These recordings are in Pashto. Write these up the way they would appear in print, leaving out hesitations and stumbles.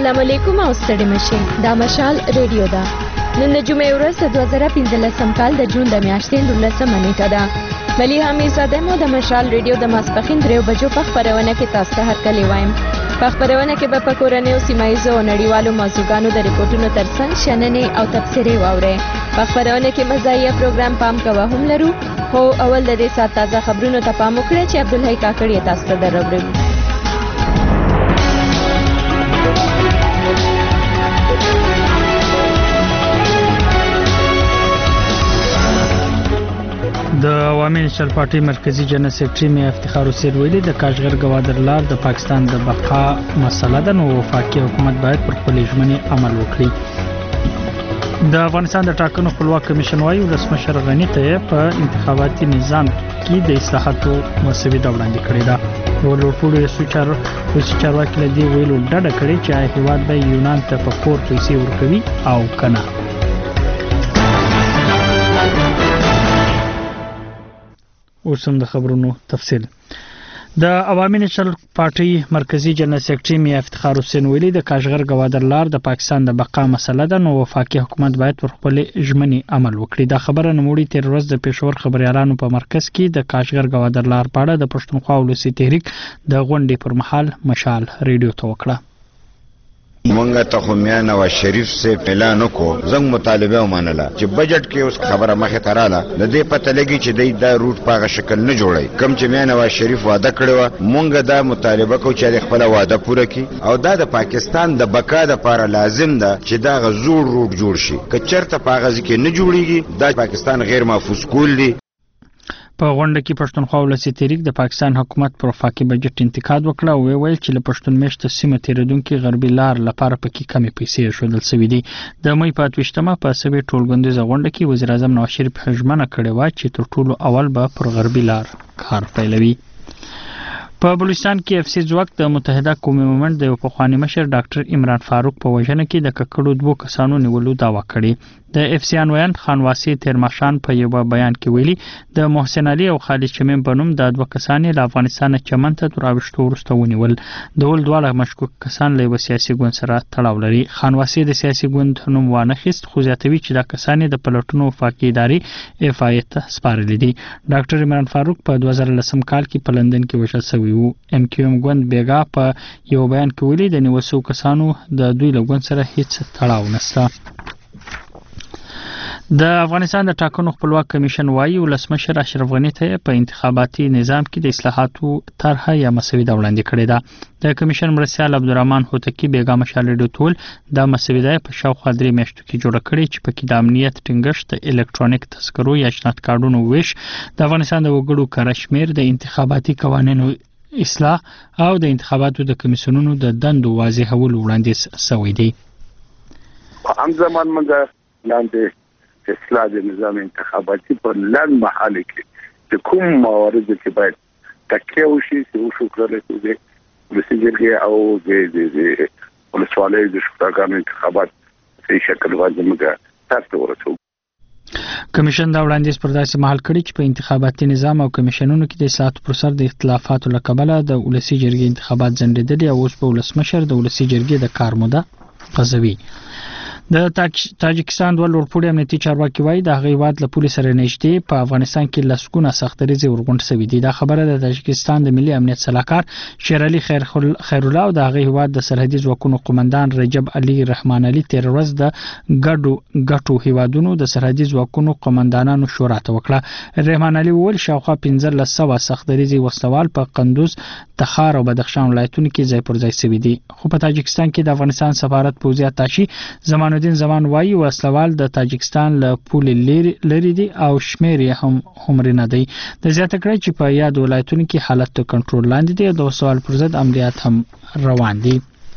السلام علیکم او ستړي مشه دا مشال ریډیو ده. نن د جمعې ورځ 2015 کال د جون د میاشتې 19 نیټه ده. مليحه میرزاده مو د مشال ریډیو د ماسپخین 3 بجو په خبرونه کې تاسو ته هرکلی وایم. په خبرونه کې به په کورنۍ او سیمایي او نړیوالو موضوعاتو د ریپورتونو ترڅنګ شننې او تبصرې واورئ. په خبرونه کې مزاحیه پروګرام پام کوه هم لرو. خو اول د دې سات تازه خبرونو ته پام وکړئ چې عبدالحی کاکړی تاسو ته دروړي. د عوامي نېشنل پارټي مرکزی جنرال سیکریټري میا افتخار حسین ویلي د کاشغر ګوادر لار د پاکستان د بقا مسله ده، نو وفاقي حکومت باید پر خپل ژمنې عمل وکړي. د افغانستان د ټاکنو خپلواک کمیشن وايي ولسمشر غني ته په انتخاباتي نظام کې د اصلاحاتو مسوده وړاندې کړې ده. ولورپوړو چارواکي له دې ویلو ډډه کړې چې هیواد به یونان ته په پور پیسې ورکوي او کنه. اوس هم د خبرونو تفصیل. د عوامي نېشنل پارټي مرکزی جنرال سیکریټري میا افتخار حسین ویلي د کاشغر ګوادر لار د پاکستان د بقا مسله ده، نو وفاقي حکومت باید پر خپل ژمنې عمل وکړي. دا خبره نوموړي تیر ورځ د پېښور خبريالانو په مرکز کې د کاشغر ګوادر لار په اړه د پښتونخوا ولسی تحریک د غونډې پر مهال مشال ریډیو ته وکړه. مونږه ته خو میا نواز شریف سے اعلان وکړو، زنګ مطالبه ومنله چې بجټ کې اوس خبره مخه تراله د دې پته لګي چې دا روټ په شکل نه جوړي. کم چې میا نواز شریف وعده کړو مونږه دا مطالبه کو چې خپل وعده پوره کړي او دا د پاکستان د بقا لپاره لازم ده چې دا غزور روټ جوړ شي. که چرته پاغه ځکه نه جوړيږي دا پاکستان غیر محفوظ کول دي. په غونډه کې پښتونخوا ولسی تحریک د پاکستان حکومت پر وفاقي بجټ انتقاد وکړ او ویل چې له پښتون میشته سیمه تیریدونکو غربي لار لپاره پکې کمی پیسې شودل سوي دي. د مې په 28مه په سوي ټولګندیزه غونډه کې وزیر اعظم نواز شریف ژمنه کړې و چې تر ټولو اول به پر غربي لار کار پیلوي. په بلوچستان کې اف سی ځواک د متحده قومي مومنټ د پخوانی مشر ډاکټر عمران فاروق په وژنه کې د ککړو 2 کسانو نیولو داوا کړې. د اف سی انویان خانواسي تیرمشان په یو بیان کې ویلي د محسن علي او خالد شمیم په نوم د 2 کسان له افغانستان چمن ته تراوښتو ورسته ونیول. دول دواړه مشکوک کسان له سیاسي ګوند سره تړاو لري. خانواسي د سیاسي ګوند نوم وانه خست، خو زیاتوي چې د کسان د پلټونو وفاقي ادارې اف آی ته سپارل دي. ډاکټر عمران فاروق په 2010 کال کې په لندن کې وژل شوی و. ام کیو ام ګوند بیګا په یو بیان کې ویلي د نیوسو کسانو د دوی له ګوند سره هیڅ تړاو نشته. د افغانستان د ټاکنو خپلواک کمیشن وايي ولسمشر اشرف غني ته په انتخاباتي نظام کې د اصلاحاتو طرح یا مسوده وړاندې کړې ده. د کمیشن مرستیال عبدالرحمن هوتکی بیګا مشال ریډیو ټول د مسوده په شاوخوا 3 میاشتو کې جوړه کړې چې په کې د امنیت ټینګښت، د الکترونیک تذکرو یا شناخت کارډونو ویش، د افغانستان د وګړو کره شمیر، د انتخاباتي قوانینو اصلاح او د انتخاباتو د کمیسیونونو د دندو واضحول وړاندیز شوی دی. هم زمان منځ لاندې اصلاح د نظام انتخاباتي په لړ محاله کې د کوم موارد چې باید تکیه وشي چې وشو کړل چې د ولسمشر او د ولسوالۍ د شورا انتخابات په شکل باندې موږ تاسو ورسو. کمیشن دا وړاندیز پر داسې مهال کړی چې په انتخاباتي نظام او کمیشنونو کې د اصلاحاتو پر سر د اختلافاتو له کبله د ولسی جرګې انتخابات ځنډېدلي او اوس په ولسمشر د ولسی جرګې د کار موده قضوي. د تاجکستان د ولورپوړي امنیتي چارواکي وايي د هیواد له پولیس سره نږدې په افغانستان کې لسګونه سختریزې ورغونډ شوې دي. دا خبره د تاجکستان د ملي امنیت صلاحکار شیر علي خیر الله او د هیواد د سرحدي ځواکونو قومندان رجب علي رحمان علي تیر ورځ د ګټو هیوادونو د سرحدي ځواکونو قومندانانو شورا ته وکړه. رحمان علي وویل شاوخوا 1500 سختریزې وسلوال په قندوز، تخار او بدخشان ولایتونو کې ځای پر ځای شوي دي. خو په تاجکستان کې د افغانستان سفارت پوځي اتاشي زمان زمان وايي وسلوال د تاجکستان له پولې لري دي او شمیر هم نه دی. د زیاته کړی چې په یاد ولایتونو کې حالت تر کنټرول لاندې دی او د وسوال پر ضد عملیات هم روان دي.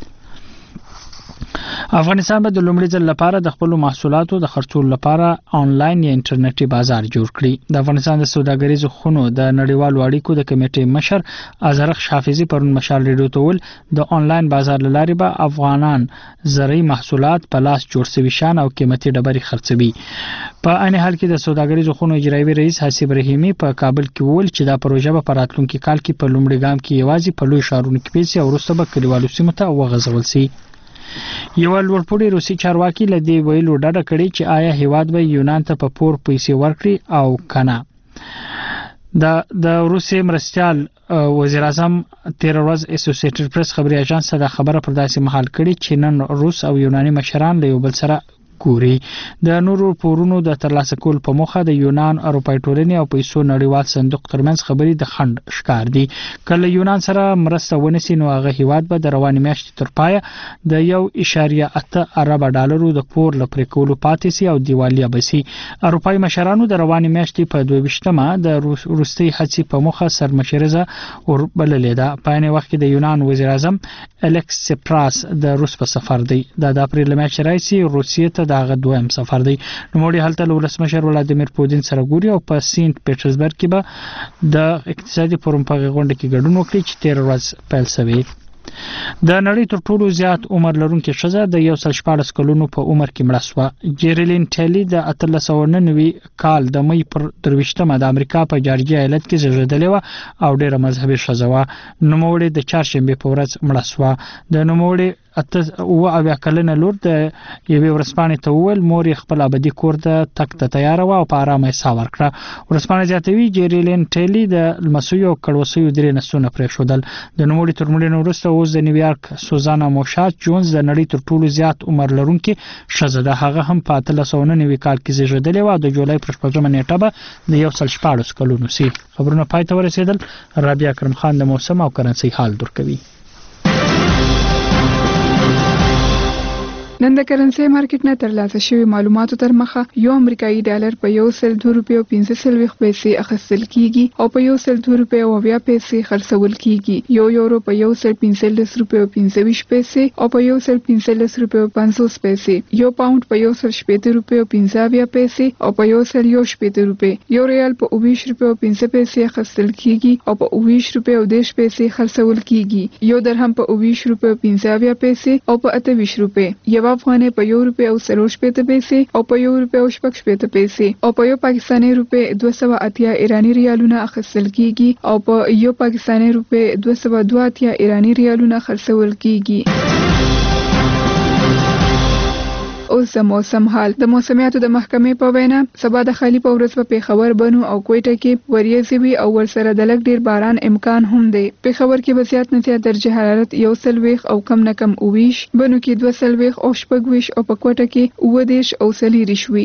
افغانستان به د لومړي ځل لپاره د خپل محصولاتو د خرڅولو لپاره آنلاین یا انټرنیټي بازار جوړ کړي. د افغانستان د سوداګریزو خونو د نړیوالو اړیکو د کمیټې مشر ازرق حافظي پرون مشال ریډیو ته ویل د آنلاین بازار لارې به افغانان زرعي محصولات په لاس جوړ شوي شان او قیمتي ډبرې خرڅوي. په عین حال کې د سوداګریزو خونو اجرایي رئیس حسیب رحیمي په کابل کې ویل چې دا پروژه به په راتلونکي کال کې په لومړي ګام کې یوازې په لوی ښارونو کې پیل شي او وروسته به کلیوالو سیمو ته وغځول شي. یو لوړپوړي روسي چارواکي له دې ویلو ډډه کړې چې آیا هیواد به یونان ته په پور پیسې ورکړي او کنه. د روسي مرستيال وزیر اعظم تیر ورځ اسوسییټډ پریس خبري اژانس ته خبره پر داسې مهال کړي چې نن روس او یوناني مشران له یو بل سره ګوري. د نورو پورونو د ترلاسه کول په موخه د یونان اروپای ټولنې او پیسو نړیوال صندوق ترمنځ خبري د خند ښکار دي. کله یونان سره مرسته ونیسي نو هغه هیواد به د رواني میاشتې تر پایه د 1.8 ارب ډالرو د پور لپاره کولو پاتې سي او دیوالیا بسي. اروپای مشرانو د رواني میاشتې په 22مه د روسي هڅې په موخه سرمشرزه وربللې ده. په عین وخت کې د یونان وزیر اعظم الکس سپراس د روس په سفر دی. د اپریل میاشتې راځي روسیې ته دغه دویم سفر دی. نوموړي هلته له ولسمشر ولادیمیر پوتین سره ګوري او په سینټ پیټرزبرګ کې به د اقتصادي فورم په غونډه کې ګډون وکړي چې 13 ورځې پیل شوی. د نړۍ تر ټولو زیات عمر لرونکي ښځه د 114 کلونو په عمر کې مړه شوه. جیرلین ټیلی د 1899 کال د مې پر 23مه د امریکا په جارجیا ایالت کې زیږیدلې و او ډېره مذهبي ښځه و. نوموړي د چهارشنبه په ورځ مړه شوه. د نوموړي او کلنه لور د یوې ورسپانې ته وویل مور خپل ابدي کور ته تک ته تیار و او په آرامه یې ساه ورکړه. ورسپانې زیاتوي جیرلین ټیلی د لمسیو کړوسیو درې نسونه پرېښودل. د نوموړي تر مړینې وروسته اوس د نیویارک سوزانا موشات جونز د نړۍ تر ټولو زیات عمر لرونکي ښځه ده. هغه هم په 1899 کال کې زیږیدلې و او د جولای پر 14مه نیټه به د 114 کلونو سي. خبرونه پای ته ورسېدل. رابعه اکرم خان د موسم او کرنسي حال درکوي. نن د کرنسي مارکیټ نه ترلاسه شوی معلوماتو تر مخه یو امریکایي ډالر په 102 روپیو 15 پیسې اخیستل کیږي او په 102 روپیو 20 پیسې خرڅول کیږي. یو یورو په 115 روپیو 25 پیسې او په 115 روپیو 50 پیسې. یو پاوند په 117 روپیو 15 پیسې او په 117 روپیو. یو ریال په 20 روپیو 15 پیسې اخیستل کیږي او په 20 روپیو 10 پیسې خرڅول کیږي. یو درهم په 20 روپیو 15 پیسې او په 28 روپیو. یو افغانۍ په 1 روپۍ او 40 پیسې او په 1 روپۍ او 60 پیسې او په 1 پاکستاني روپۍ 280 ایرانی ریالونه اخیستل کیږي او په 1 پاکستاني روپۍ 282 ایرانی ریالونه خرڅول کیږي. اوس د موسم حال. د موسمیاتو د محکمې په وینا سبا د خالی په ورځ په پیښور بنو او کوټه کې وریځې وي او ورسره د لږ ډیر باران امکان هم دی. پیښور کې به زیات نه زیات درجه حرارت 1 او کم نه کم 20، بنو کې 2 او 6 او په کوټه کې 9 او 4 وي.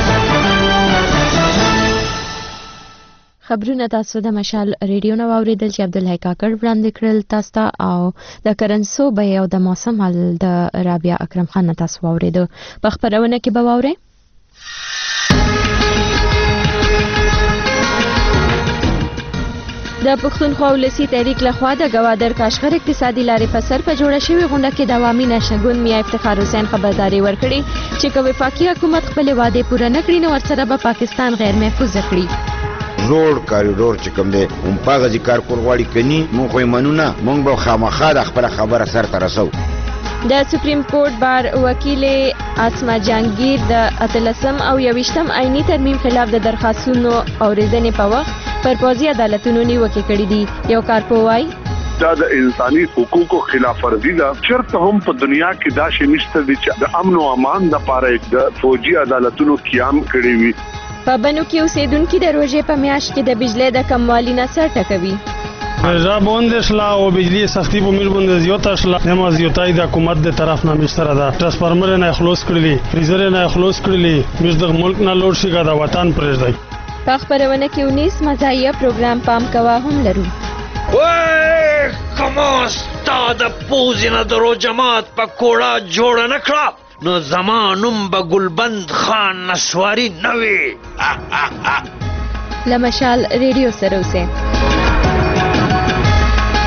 خبرونه تاسو د مشال ریډیو نو اوریدل چې عبدالحی کاکړ وړاندې کړل تاسو ته او د کرنسو به او د موسم حال د رابعه اکرم خان تاسو اوریدو. په خبرونه کې به واورئ د پښتونخوا ولسی تحریک لخوا د گوادر کاشغر اقتصادي لارې په سر په جوړه شوی غونډه کې د عوامي نشنګون میا افتخار حسین خبرداري ورکړي چې کوي وفاقي حکومت خپل وعده پوره نکړي نو ورسره به پاکستان غیر محفوظ کړي. روډ کاریډور چې کوم دی هم پاغه ذکر کول غواړي کني مونږ خو منونه مونږ به خامخا د خپل خبره سر ته رسو. د سپریم کورټ بار وکیل اسما جانگیر د 18 او 20 آئینی ترمیم خلاف د درخواستونو اوریدنې په وخت پر پوزي عدالتونو نیوکه کړې دي. یو کارپوای دا د انساني حقوقو خلاف ورزي ده. چرته هم په دنیا کې دا شی نشته چې د امن او امان لپاره د فوجي عدالتونو قیام کړي وي. په بنو کې اوسیدونکو د روزې په میاشت کې د بجلی د کموالي نه سر ټکوي. رضا بوند شلا او بجلی سختی په مل بوند زیاته شلا نماز یوتای د حکومت د طرف نه مشتره ده. ترانسفارمر نه خلاص کړلی، فریزر نه خلاص کړلی، موږ د ملک نه لوړ شي د وطن پرېږدي. په خبرونه کې 19 مزایه پروګرام پام کوا هم لرو. وای کماستا د پوزینه درو جماعت په کوړه جوړ نه کړه نو زمانم به گلبند خان نسواری نوی. لمشال ریډیو سره اوسئ.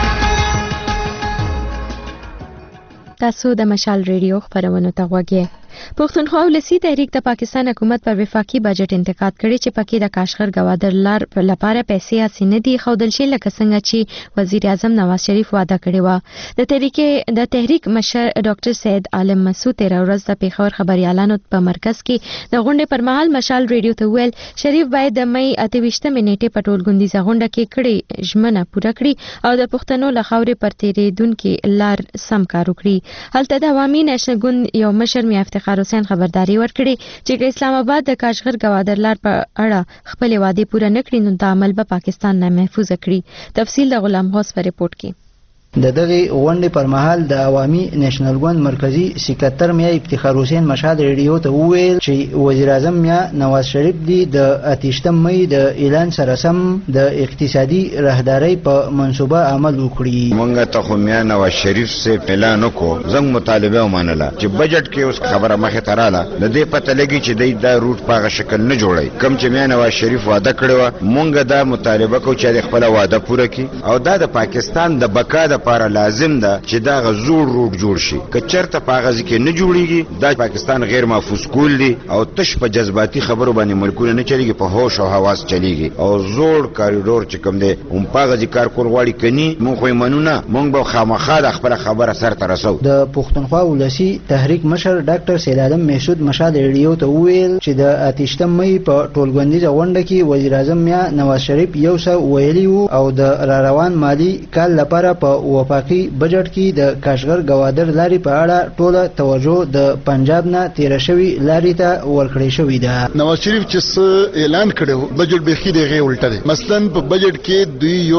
تاسو د مشال ریډیو خبرونه ته غوږی. پښتونخوا ولسی تحریک د پاکستان حکومت پر وفاقي بجټ انتقاد کړي چې پکې د کاشغر گوادر لار لپاره پیسې اسینه دي خودل شي لکه څنګه چې وزیر اعظم نواز شریف وعده کړی و. د تحریک مشر ډاکټر سید عالم مسعود تیر ورځ د پیښور خبريالانو په مرکز کې د غونډې پر مهال مشال ریډیو ته ویل شریف باید د مې 28 نیټه په ټولګوندیزه غونډه کې کړي ژمنه پوره کړي او د پښتنو لخواوري پر تیریدونکو لار سم کار وکړي. هلته د عوامي نېشنل ګوند یو مشر میا افتخار حسین خبرداري ورکړي چې اسلام آباد د کاشغر گوادر لار په اړه خپل وعده پوره نکړي نو د عمل به پاکستان نه محفوظ کړي. تفصیل د غلام حوس په ریپورت کې. د دغه غونډې پر مهال د عوامي نېشنل ګوند مرکزی سکرټر میا افتخار حسین مشهد ریډیو ته وویل چې وزیر اعظم میا نواز شریف دی د 28 مې د اعلان سره سم د اقتصادي راهداري په منصوبه عمل وکړي. مونږ ته خو میا نواز شریف سے اعلان وکړو زنګ مطالبه ومنله چې بجټ کې اوس خبره مخه تراله د دې پته لګي چې د روټ په شکل نه جوړي کم چې میا نواز شریف وعده کړو مونږ دا مطالبه کو چې خپل وعده پوره کړي او دا د پاکستان د بقا د لپاره لازم ده چې دا غزور روټ جوړ شي. که چرته پاغازي کې نه جوړیږي دا پاکستان غیر محفوظ کول دي او تش په جذباتي خبرو باندې ملکونه نه چلیږي په هوش او حواس چلیږي او زوړ کاریډور چې کوم دی هم پاغازي کار کول غواړي کني مونږ خو منونه مونږ به خامخا د خپل خبره سر ته رسو. د پښتونخوا ولسی تحریک مشر ډاکټر سید عالم مسعود مشهد ریډیو ته ویل چې د 28 مې په ټولګوندیزه غونډه کې وزیر اعظم میا نواز شریف یو څه ویلی او د روان مالی کال لپاره په وفاقي بجټ کې د کاشغر گوادر لاري په اړه ټوله توجه د پنجاب نه تیر شوی لاري ته ورکړی شوی ده. نواز شریف چې اعلان کړو بجټ به خې دی غي الټه ده. مثلا په بجټ کې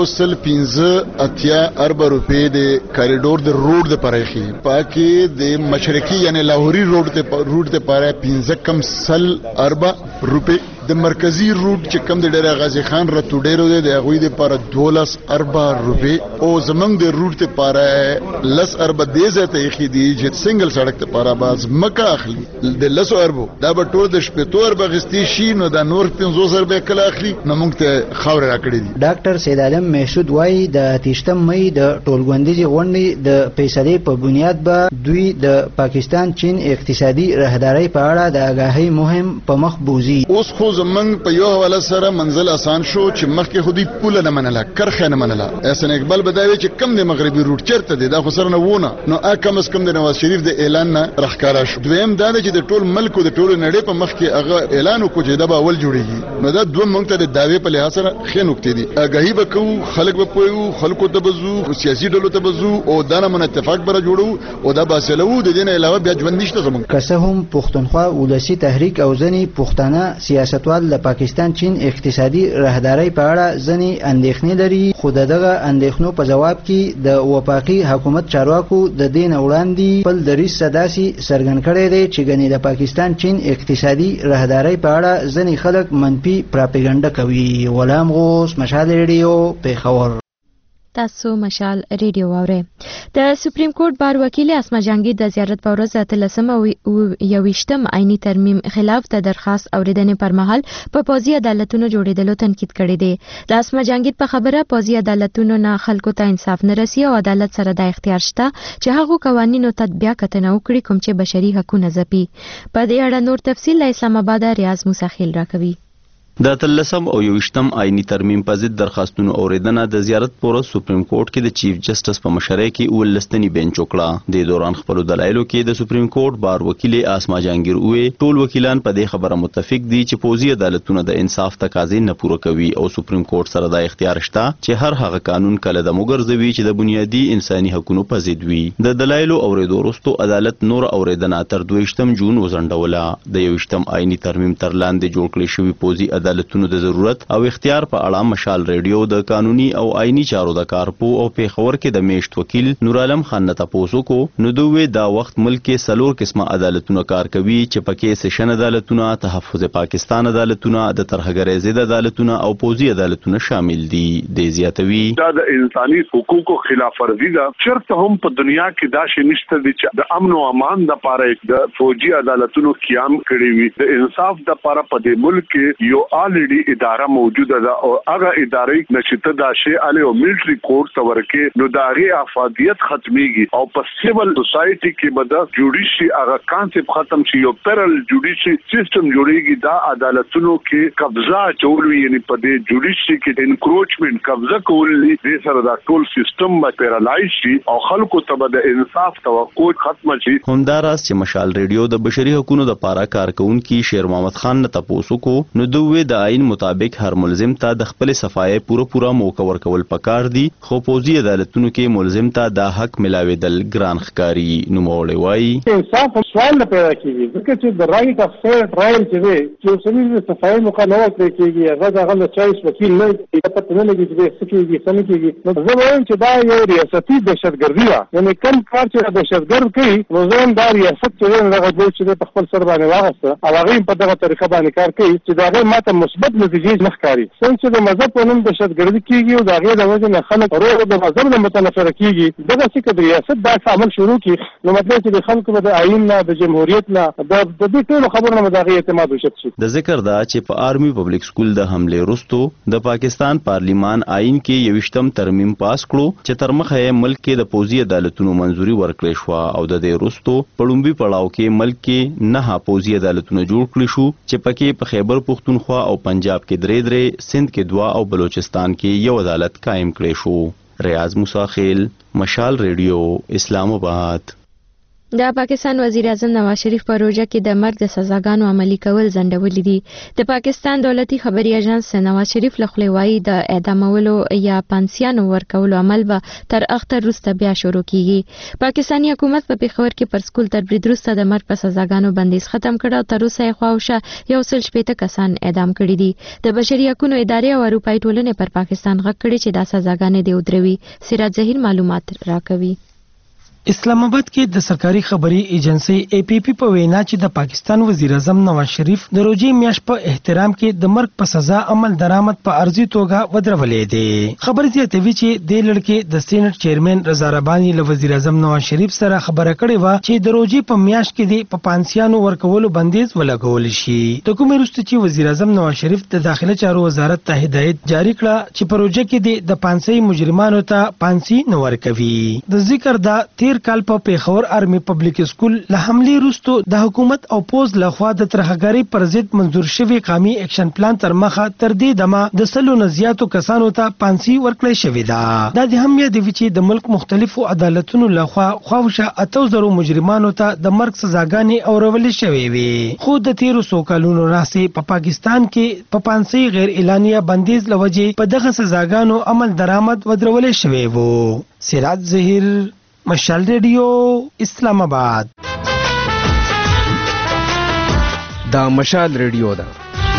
215 ارب روپے د کاریډور د روډ د پرېخي پاکي د مشرقي یعنی لاهوري روډ ته پاره 15 ارب روپے د مرکزی روټ چې کم د ډیر غازی خان رتو ډیرو د غوی د پر 12 ارب روپے او زمنګ د روټ ته پر 10 ارب دیزه ته خېدي چې سنگل سړک ته پر باز مکه اخلي د 10 اربو دا به ټول د شپې ارب غستی شي نو د نور 500 ارب کله اخلي نو موږ ته خاور راکړي دي. ډاکټر سید عالم مسعود وايي د 28 مې د ټولګوندیزي غونډې د فیصلې په بنیاد به دوی د پاکستان چین اقتصادي راهداري په اړه د آگاهی مهم په مخ بوزي. اوس خو زمنګ په یو حواله سره منزل آسان شو چې مخکې خودي پوله نه منله کرخه نه منله. احسن اقبال بداوي چې کم د مغربي روټ چرته دی دا خو سره نه وونه نو کم از کم د نواز شریف د اعلان نه راخکارا شو. دویم دا چې د ټول ملک او د ټول نړۍ په مخ کې هغه اعلان وکړي چې دا به اول جوړیږي نو دا دوه مونږ ته د داوی په لحاظ سره خې نکته دي. آگاهی وکړو خلک به پوهو خلکو ته بزو سیاسي ډلو ته بزو او دا نه اتفاق بره جوړو او دا باسلو د دین علاوه بیا ژوند نشته زمونږ. که څه هم پښتونخوا ولسی تحریک او ځنی پښتانه سیاستوال د پاکستان چین اقتصادي راهداري په اړه ځنی اندېښنې لري خو دغه اندېښنو په جواب کې د وفاقي حکومت چارواکو د دین وړاندې خپل دریځ صداسي څرګند کړی دی چې ګنې د پاکستان چین اقتصادي راهداري په اړه ځنی خلک منفي پراپګاندا کوي. غلام غوث مشهد ریډیو پیښور. تاسو مشال ریډیو واورئ. د سپریم کورټ بار وکیل اسما جهانگیر د زیارت په ورځ 23 آئینی ترمیم خلاف د درخواست اوریدنې پر مهال په پوځي عدالتونو جوړېدلو تنقید کړی دی. د اسما جهانگیر په خبره پوځي عدالتونو نه خلکو ته انصاف نه رسي او عدالت سره د اختیار شته چې هغه قوانینو تطبیق کتنه وکړي کوم چې بشري حقوقونه ځپي. په دې اړه نور تفصیل له اسلام آباد ریاض موسی خیل راکوي. د 13 او 21 آئینی ترمیم په ضد درخواستونو اوریدنه د زیارت پور سپریم کورټ کې د چیف جسټس په مشرۍ کې ولستنی بنچ وکړه. د دوران خپل دلایلو کې د سپریم کورټ بار وکیل اسما جهانگیر وې ټول وکیلان په دې خبره متفق دي چې پوځي عدالتونه د انصاف تقاضې نه پوره کوي او سپریم کورټ سره د اختیار شته چې هر هغه قانون کله د مګرځوي چې د بنیادی انساني حقوقو په ضد وي. د دلایلو اوریدو وروسته عدالت نور اوریدنه تر 22 جون وزنډوله. د 21 آئینی ترمیم تر لاندې جوړ کړی شوی پوځي عدالتونو د ضرورت او اختیار په اړه مشال ریډیو د قانوني او آئینی چارو د کارپو او پیښور کې د میشت وکیل نور عالم خان ته پوسو کو نو دوی دا وخت ملک کې سلور قسمه عدالتونه کار کوي چې پکې سیشن عدالتونه، تحفظ پاکستان عدالتونه، د طرحګرۍ ضد عدالتونه او پوځي عدالتونه شامل دي. د زیاتوي دا د انساني حقوقو خلاف ورزي ده. چرته هم په دنیا کې دا شی نشته چې د امن او امان د لپاره د فوجي عدالتونو قیام کړي وي. د انصاف د لپاره په دې ملک کې یو already اداره موجوده ده او هغه ادارې نشته دا شی علي او ملټري کورټ تورکه نو دا غي افادیت ختميږي او په سیول سوسايټي کې بده جوډیشي هغه کانسپټ ختم شي یو پیرل جوډیشي سیستم جوړيږي دا عدالتونو کې قبضه چولوي یعنی په دې جوډیشي کې انکروچمنت قبضه کولې دې سره دا ټول سیستم به پیرالایز شي او خلکو ته د انصاف توقع ختم شي. همداراز چې مشال ریډیو د بشري حقوقو د پاره کارکونکو شیر محمد خان نه تاسو کو نو دوی د آئین مطابق هر ملزم ته د خپل صفای پوره موقع ورکول پکار دي خو پوزي عدالتونو کې ملزم ته د حق ملاویدل ګران ښکاری نوموړی وایي انصاف سوال نه پیدا کیږي ځکه چې د رائټ اف فیر ټرایل چې سړي د صفای موقع نه ورکړي کیږي هغه د چایس وکیل نه پته نه لګي چې څه کیږي څه نه کیږي نو زه وایم چې دا یو ریاستي دهشتګردي ده یعنی کوم کار چې دهشتګرد کوي نو زم دا ریاست چې هغه دوی چې په خپل سر باندې واغسته او هغه په دغه طریقه باندې کار کوي چې دا غي ماته مثبت نتیجې مخکاري څنګه چې د مذهب په نوم دهشتګردي کیږي او دا غي د وجه نه خلک ورو د مذهب نه متنفر کیږي دغه څه د ریاست دا عمل شروع کی نو مطلب چې د خلکو د آئین نه د جمهوریت نه د دې ټول خبرو نه مداغي اعتماد وشت شي. د ذکر دا چې په آرمي پبلک سکول د حمله وروسته د پاکستان پارلیمان آئین کې یوشتم ترمیم پاس کړو چې تر مخه ملک کې د پوزي عدالتونو منځوري ورکړې شو او د دې وروسته پړومبي پړاو کې ملک کې نه پوزي عدالتونه جوړ کړل شو چې پکې په خیبر پختونخوا او پنجاب کې درې سند کې 2 او بلوچستان کې یو عدالت قائم کړی شو. ریاض موسی خیل مشال ریډیو اسلام آباد. د پاکستان وزیر اعظم نواز شریف په روژه کې د مرګ د سزاګانو عملي کول ځنډولي دي. د پاکستان دولتي خبري اژانس نواز شریف له خولې وایي د اعدامولو یا پانسیانو ورکولو عمل به تر اختر وروسته بیا شروع کیږي. پاکستاني حکومت په پیښور کې پر سکول تر برید وروسته د مرګ په سزاګانو بندیز ختم کړ او تر اوسه یې خواوشه 160 کسان اعدام کړي دي. د بشري حقوقو ادارې او اروپایي ټولنې پر پاکستان غږ کړي چې دا سزاګانې دې ودروي. سراج ظهیر معلومات راکوي. اسلام آباد کې د سرکاري خبري ایجنسی ای پی پی په وینا چې د پاکستان وزیر اعظم نواز شریف د روزي میاشت په احترام کې د مرګ په سزا عمل درآمد په ارزي توګه ودرولې دي. خبر زیاتوي چې د لړکې د سېنات چیرمن رضا رباني له وزیر اعظم نواز شریف سره خبره کړې و چې د روزي په میاشت کې د پانسیانو ورکولو بندیز ولګول شي. د کوم وروسته چې وزیر اعظم نواز شریف د داخله چارو وزارت ته هدایت جاری کړه چې پروژه کې د پانسي مجرمانو ته پانسي نه ورکوي. د ذکر دا کال په پیښور آرمي پبلک سکول له حمله وروسته د حکومت او پوز لخوا د ترهګری پر ضد منظور شوی قومي اکشن پلان تر مخه تر دې دمه د سلو نزياتو کسانو ته پانسي ورکړل شوې ده. د هم یاد وی چې د ملک مختلفو عدالتونو لخوا خواوشه 8000 مجرمانو ته د مرګ سزاګانې اورول شوې وي. خو د 1300 کلونو راځي په پاکستان کې په پانسي غیر اعلانیه بندیز لوجه په دغه سزاګانو عمل درآمد ودرول شوې وو. سراج ظهیر مشال ریډیو اسلام آباد. دا مشال ریډیو ده.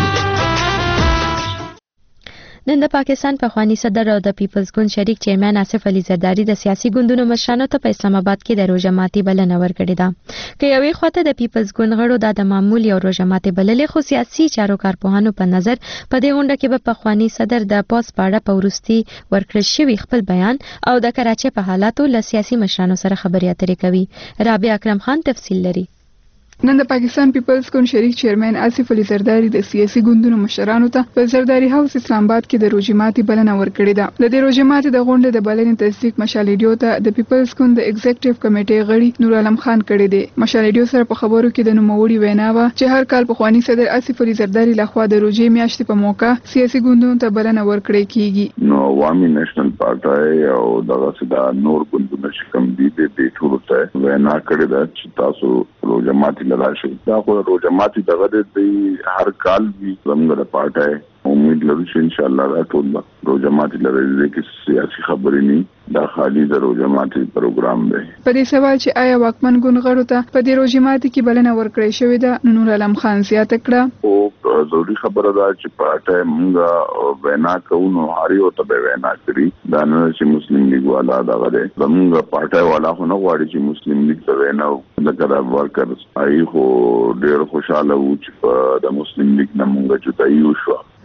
نن د پاکستان پخوانی صدر او د پیپلز ګوند شریک چیرمن آصف علي زرداری د سیاسي ګوندونو مشرانو ته په اسلام آباد کې د روژه ماتي بلنه ورکړې ده. که یوې خواته د پیپلز ګوند غړو د معمول یو روژه ماتي بللې خو سیاسي چارو کارپوهانو په نظر په دې غونډه کې به پخوانی صدر د پوس پاړه په ورستي ورکړل شوی خپل بیان او د کراچۍ په حالاتو له سیاسي مشرانو سره خبرې اترې کوي. رابعه اکرم خان تفصیل لري. نن د پاکستان پیپلز ګوند شریک چیرمن آصف علي زرداری د سیاسي ګوندونو مشرانو ته په زرداری هاوس اسلام آباد کې د روژه ماتي بلنه ورکړې ده. د دې روژه ماتي د غونډې د بلنې تصدیق مشال ریډیو ته د پیپلز ګوند د ایگزیکټیو کمیټې غړي نور عالم خان کړی دی. مشال ریډیو سره په خبرو کې د نوموړي وینا و چې هر کال پخوانی صدر آصف علي زرداری لخوا د روژې میاشتې په موقع سیاسي ګوندونو ته بلنه ورکړې کیږي. نو عوامي نېشنل پارټي او دغه سدا نور ګوندونه چې کوم دي د ټولو ته وینا کړې ده چې تاسو روژه ماتي لراشي. دا خو روژه ماتي دغه د هر کال وی زموږ د پارټي امید لرو چې ان شاء الله ټول روژه ماتي لري چې سیاسي خبرې نه دا خالي د روژه ماتي پروګرام دی. په دې سوال چې آیا واکمن ګوند غړو ته په دې روژه ماتي کې بلنه ورکړې شوې ده نور عالم خان زیاته کړه. او ضروري خبره ده چې پارټي موږ وینا کوو نو هاري او ته وینا کړی دا نه چې مسلم لیگ والا دا غره زموږ پارټي والا خو نه غواړي چې مسلم لیگ ته وینا وکړي. ورکرز آی خو ډېر خوشاله وو چې د مسلم لیگ نه موږ جدایي وشو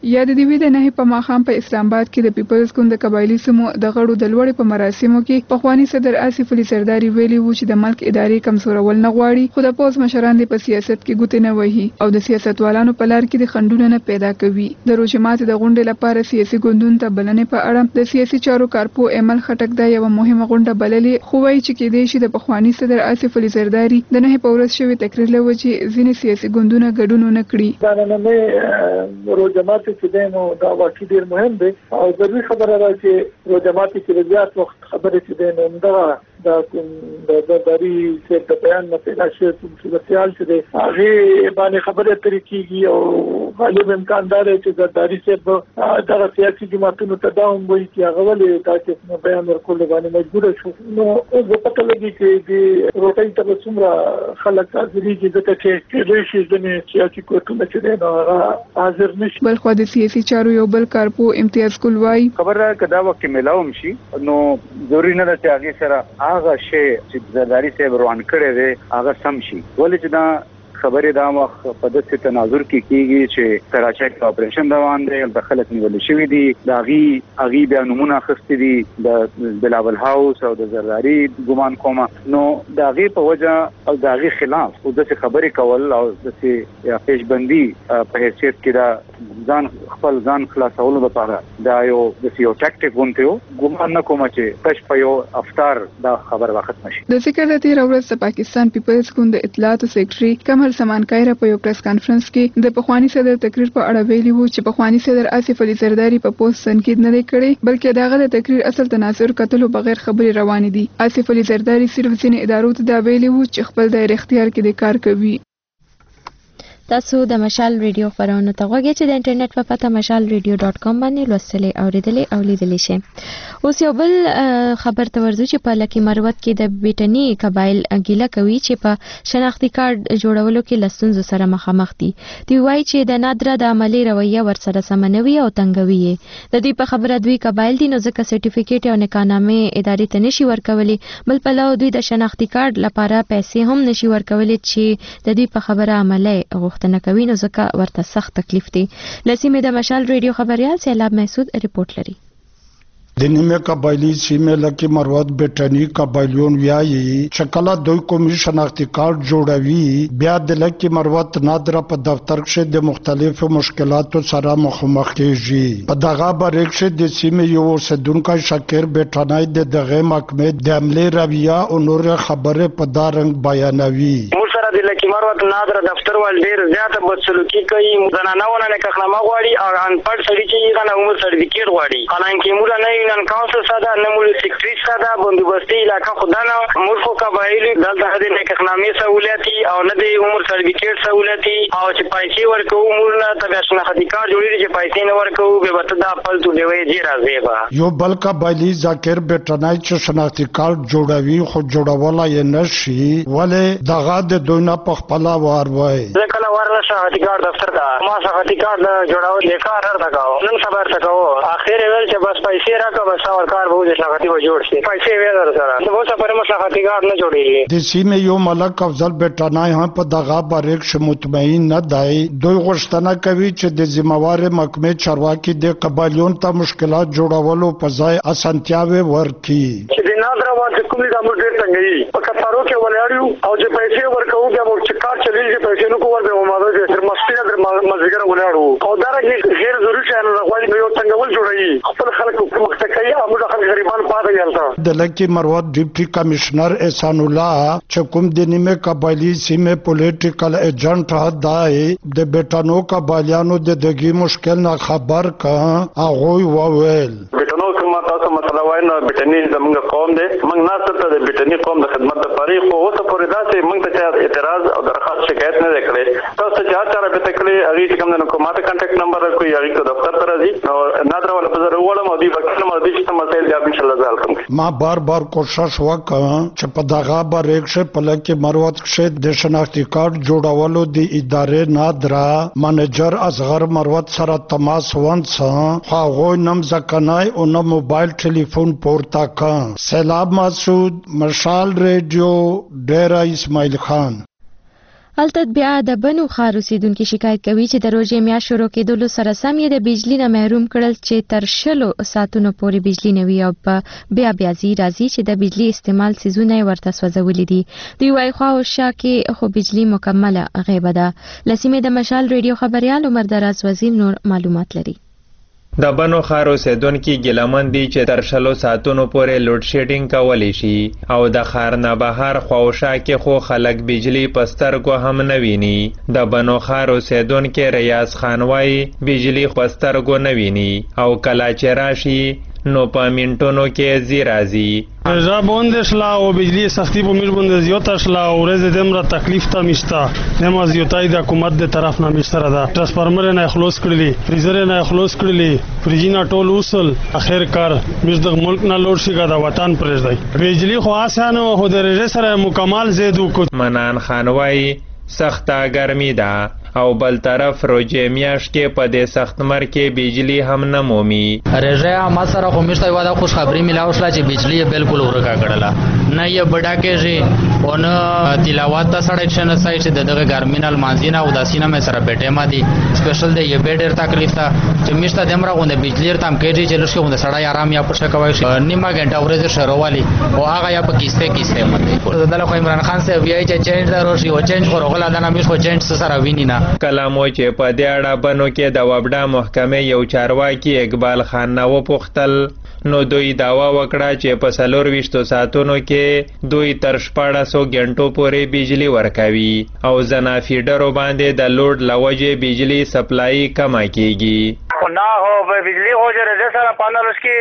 یا د دې د نه په ماخام په اسلام آباد کې د پیپلز ګوند د قبایلی سمو د غړو د لوړې په مراسمو کې پخوانی صدر آصف علي زرداری ویلي و چې د ملک ادارې کمزورول نه غواړي، خو د پوز مشران په سیاست کې ګوتې نه وهي او د سیاستوالانو په لار کې د خنډونه نه پیدا کوي. د روجمات د غونډې لپاره سیاسي ګوندونو ته بلنې په اړه د سیاسي چارو کارپو ایمل خټک دا یو مهمه غونډه بللې، خو وايي چې کېدای شي د پخوانی صدر آصف علي زرداری د نه په ورځ شوی تقریر له وجې ځینې سیاسي ګوندونه ګډون ونه کړي. دا نه روجمات چې دینو دا واقعي ډیر مهم دی او ضروري خبره ده چې روجمات کې زیات وخت خبرې چې دینو دا د داري چې د بیان نه پیدا شي چې صورتحال چې دی هغه باندې خبرې ترې کیږي او غالب امکان دی چې د داري چې دغه سیاسي جماعتونو ته دا هم وایي چې هغه ولې دا چې بیان ورکول باندې مجبور شو. نو زه پته لګي چې د روټۍ ته څومره خلک حاضرېږي ځکه چې دوی شي ځینې سیاسي کوټونه چې دی نو هغه حاضر نشي. بل خو د سیاسي چارو یو بل کارپو امتیاز ګل وايي خبره کدا وخت ملاوم شي نو ضروري نه ده چې هغه سره هغه شی چې زرداری صاحب روان کړی دی هغه سم شي، ولې چې دا خبرې دا وخت په داسې تناظر کې کیږي چې کراچۍ کې اپریشن روان دی، د خلک نیول شوي دي، د هغې بیا نومونه اخیستي دي د بلاول هاوس او د زرداری ګمان کومه، نو د هغې په وجه او د هغې خلاف او داسې خبرې کول او داسې یا پیشبندي په حیثیت کې دا خپل ځان خلاصولو لپاره دا یو ټاکټیک غونډه و. ګمان نه کوم چې تش په یو افطار دا خبر وخت نشي. د ذکر د تیر ورځ د پاکستان پیپلز ګوند د اطلاعاتو سیکرټري کمر سمان کایره په یو پریس کانفرنس کې د پخوانی صدر تقریر په اړه ویلي وو چې پخوانی صدر آصف علي زرداری په پوسټ تنقید نه کړي، بلکې داغه د تقریر اصل تناظر کتلو بغیر خبري روان دي. آصف علي زرداری صرف ځینې ادارو ته دا ویلي وو چې خپل دایر اختیار کې د کار کوي. تاسو د مشال ریډیو خبرونه ته غوږی چې د انټرنیټ په پته mashalradio.com باندې لوستلې اوریدلې او لیدلې شي. اوس یو بل خبر ته ورځو چې په لکی مروت کې د بیټنی قبایل ګیله کوي چې په شناختی کارت جوړولو کې لستونزو سره مخامخ دي. دوی وایي چې د نادره د عملی رویه ورسره سمنوي او تنګوي. د دې په خبره دوی قبایل دي نو ځکه سرټیفیکیټ او نکاحنامې ادارې ته نشي ورکولي، بل په لو دوی د شناختی کارت لپاره پیسې هم نشي ورکولي چې د دې په خبره عملی غوښتنه کوي، نو ځکه ورته سخت تکلیف دی. لسیمه د مشال ریډیو خبريال سیلاب محسود ریپورت لري. د نیمه قبایلی سیمه لکه مروت بیٹنی قبایلیون ویایي چې کله دوی کومي شناختی کارت جوړوي بیا د لکه مروت نادره په دفتر کې د مختلفو مشکلاتو سره مخامخ کیږي. په دغه باره کې د سیمه یو اوسیدونکو شاکر بیٹنای د دغه محکمې د عملی رویه او نور خبره په دارنګ بیانوي. د لکی مروت نادر دفتر ول ډیر زیاته بدسلوکی کوي، زنانهونه نه کخنامه غواړي او انپړ سړي چې غنه عمر سرټیفیکیټ غواړي. حالانکه موږ نه یونین کونسل ساده نه موږ سیکریټری ساده بندوبستي علاقه خدانه موږ خو قبایل دلته د نه کخنامه سہولتي او نه د عمر سرټیفیکیټ سہولتي او چې پیسې ورکو موږ نه تبعشنه خدیکار جوړیږي چې پیسې نه ورکو به وته دا خپل تو دی وی جی راځي با. یو بل قبایلی ذکر بیٹنای چې شناختی کارت جوړوي خو جوړول یې نشي، ولې دغه د نه په خپل وار وای کله ورنه هتیکار دفتر دا ما هتیکار جوړاو لیکار هر دغاو نن خبر تکاو اخر ویل چې بس پیسې راکا بس اور کار به د شغتی و جوړ شي پیسې ویل سره نو څه پر مسله هتیکار نه جوړیږي. د سیمه یو ملک افضل بیٹنای هم په دغه باریک ش مطمئن نه دی. دوی غوښتنه کوي چې د ذمہوار محکمې چارواکي د قبایلیون ته مشکلات جوړولو په ځای اسانتیاوي ورکړي. چې د نادر باندې کومې د موږ ډیر څنګه په کثارو کې ولاړو او چې پیسې ورکو بیا موږ چې کار چلیږي پیسې نو کوو به ماده چې تر مستی در مزګر ولاړو او دا راځي غیر ضروري چې نه غواړي یو څنګه ول جوړي خپل خلکو په مخ ته کوي او موږ خلک غریبان پاتې یالته. د لکی مروت ډیپټي کمشنر احسان الله چې کوم د نیمه قبایلی سیمه پولیټیکل ایجنټ هداي د بیٹانو قبایلیانو د دغه مشکل نه خبر کا هغه وویل بیٹانو کومه تاسو مسله وای نو بیٹنی زموږ قوم دی موږ نه ستاسو د بیٹنی قوم د خدمت لپاره خو اوسه پورې دا چې موږ ته اعتراض او درخواست شکایت نه وکړي. تاسو چې چاره به تکلی هغه چې کوم د حکومت کانټیکټ نمبر کوي هغه ته دفتر ته راځي نو نادر ولا په ضرور ولا مودي وکیل مودي چې مسائل جواب ان شاء الله زال کوم. ما بار کوشش وکړم چې په دغه باریکشه په لکه مروت کې د شناختی کارت جوړولو د ادارې نادرا منیجر اصغر مروت سره تماس ونڅ هغه نم ځکنای او نو موبایل ټلیفون پورته کا. سیلاب مسعود مشال ریډیو ډیرا اسماعیل خان. هلته بیا د بنو ښار اوسیدونکي شکایت کوي چې د روژې میاشت شروع کېدلو سره سم یې د بجلي نه محروم کړل چې تر 20 ساعتونو پورې بجلي نه وي او بیا راځي چې د بجلي استعمال سیزونه یې ورته سوځولي دي. دوی وایي خوا او شا کې خو بجلي مکمله غیبه ده. له سیمې د مشال ریډیو خبریال عمر دراز وزیر نور معلومات لري. د بنو ښار اوسیدونکي ګیلمن دي چې تر 20 ساعتونو پورې لوډ شیډینګ کولی شي او د ښار نه بهر خواوشا کې خو خلک بجلي په سترګو هم نه ویني. د بنو ښار اوسیدونکي ریاض خان وایي بجلي په سترګو نه ویني او کله چې راشي نو په منټونو کې زی راځي. رضا بوند شلا او بجلی سختی په میربند زیاته شلا او ورځ دمره تکلیف ته میشتا نما زیاتای د حکومت د طرف نه میشتره ده. ټرانسفارمر نه خلاص کړلی، فریزر نه خلاص کړلی، فریجینا ټول وصل اخر کار مز د ملک نه لوړ شي د وطن پرځدای. بجلی خو آسانه هو د رژه سره مکمل زیدو کو. منان خانوای سخته ګرمي ده او بل طرف روجه میاشت کې په دې سختمر کې بجلی هم نه مومي. رژه ما سره خو مشته یو د خوش خبري ملاو شله چې بجلی بالکل ورکا کړله نه یې بډا کېږي او نه تلاوت ته سړی شنه سای چې دغه ګرمینال مانځینه او داسینه مې سره بیٹه ما دي سپیشل دی یې بیډر تکلیف ته چې مشته دمره غونډه بجلی تام کېږي چې لږه غونډه سړی آرام یا پښه کوي نیمه غنټه ورځ شروعالي او هغه یا په کیسته مته دلته عمران خان سے وی چې چینج دروشي او چینج خورغلا د نامې خو چینج سره ویني نه. کلامو چې په دې اړه بنو کې د وبډا محکمې یو چارواکي اقبال خان نه وپوښتل نو دوی داوا وکړه چې په 24 ساعتونو کې دوی تر 1400 غنټو پورې بجلی ورکوي او زنا فیډرو باندې د لوډ لوجه بجلی سپلای کما کیږي. ना हो बिजली हो जो रजे सारा पानल उसकी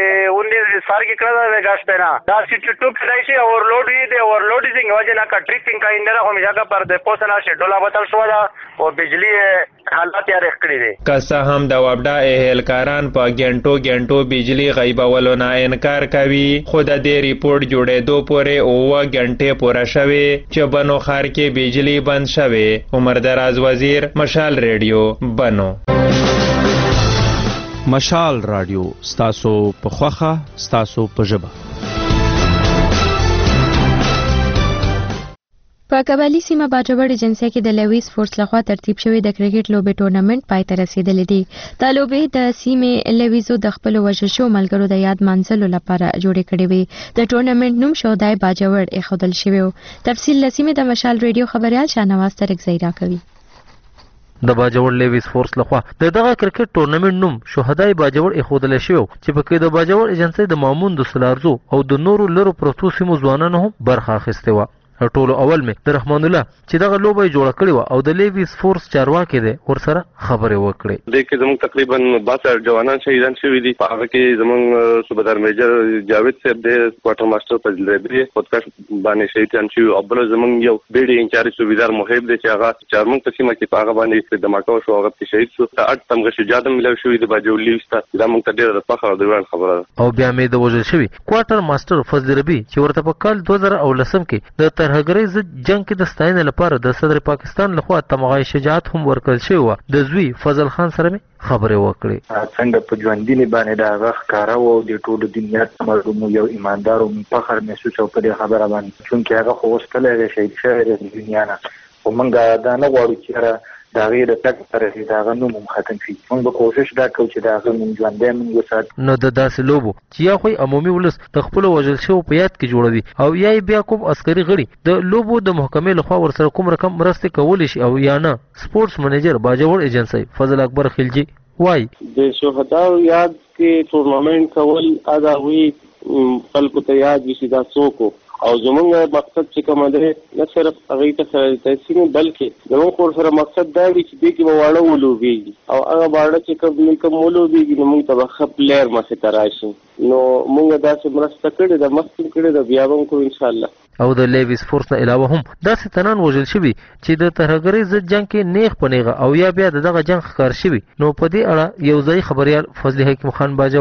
19 साल की कड़ा है गाछ पे ना 10 की टू पैदाइशी ओवरलोड ही दे ओवरलोड ही वजह ना का ट्रिपिंग का इंदरा हम जगह पर दे पोसना शेड्यूल बदल शोदा और बिजली हालत यार کړی دي. که هم د وبډا اهلکاران په ګنټو بجلی غیبولو نه انکار کوي خو د دې ریپورت جوړېدو پورې 9 غنټې پوره شوه چې بنو ښار کې بجلی بند شوه. عمر دراز وزیر مشال ریډیو بنو. مشال رادیو ستاسو په خوخه ستاسو په ژبه. په قبایلی سیمه باجوړ ایجنسی کې د لیویس فورس لخوا ترتیب شوی د کرکټ لوبې ټورنمنت پای ته رسیدلې دي. دا لوبې د سیمې لیویزو د خپل وژل شو ملګرو د یاد منځلو لپاره جوړې کړې وي. د ټورنمنت نوم شودای باجوړ ایښودل شوی و. تفصیل لسیمه د مشال ریډیو خبريال شاهنواز ترک زیرا کوي. د باجوړ لیویس فورس لخوا د دغه کرکټ ټورنمنت نوم شهدای باجوړ ایښودل شوی چې پکې د باجوړ ایجنسی د مامون د سلارزو او د نورو لرو پروتو سیمو ځوانانو هم برخه اخیستې وه. ټولو اول می د رحمان الله چې دغه لوبه جوړه کړې و او د لیویس فورس چارواکي دی ورسره خبرې وکړې. د کې زموږ تقریبا 62 جوانان شهیدان شوي دي. په هغه کې زموږ صوبیدار میجر جاوید صاحب د کوارټر ماستر په لایبرری پودکاسټ باندې شهیدان شوي او بل زموږ یو بیډي انچارج صوبیدار محب دی چې هغه چارمن قسمه کې په هغه باندې دماکو شو هغه په شهید شو. اټ تمغه شجاعت ملو شوی د باجوړ لیویس ته دا موږ ته ډیره فخر او د خبره ده. او بیا مې د وژل شوی کوارټر ماستر فضل ربی چې ورته په کال 2019 کې د ترهګرۍ ضد جنگ کې د ستاینې لپاره د صدر پاکستان لخوا تمغه شجاعت هم ورکړل شوی و. د زوی فضل خان سره مې خبرې وکړې. څنګه په ژوندینې باندې دا غږ ښکاره و او د ټولو دنیا مردم یو ایماندار او فخر محسوس او په دې خبره باندې چونکې هغه خو اوس کله شهید شوی دی د دنیا نه خو موږ دا نه غواړو چې د هغې د تګ سره چې د هغه نوم هم ختم شي. موږ به کوشش دا کوو چې د هغه نوم ژوندی موږ وساتو. نو د داسې لوبو چې یا خو عمومي ولس د خپلو وژل شوو په یاد کې جوړوي او یا یې بیا کوم عسکري غړي د لوبو د محکمې لخوا ورسره کوم رقم مرستې کولی شي او یا نه. سپورټس منیجر باجوړ ایجنسی فضل اکبر خلجي وایي د شهداو یاد کې ټورنمنټ کول ادا وی خلکو ته یاد وي چې دا څوک او زمونږ مقصد چې کوم دی نه صرف هغه ته تاسو بلکې زمونږ خور سره مقصد دا دی چې دې کې واړه ولوبېږي او هغه واړه چې کوم ولوبېږي نو موږ ته به ښه پلیر مخې ته راشي. نو موږ داسې مرسته کړې ده مخکې کړې ده بیا به هم کوو انشاءالله. او د لیویس فورس نه علاوه هم داسې تنان وژل شوي چې د ترهګرۍ ضد جنګ کې نیغ په نیغه او یا بیا د دغه جنګ ښکار شوي. نو په دې اړه یو ځای خبریال فضل حکیم خان باجوړی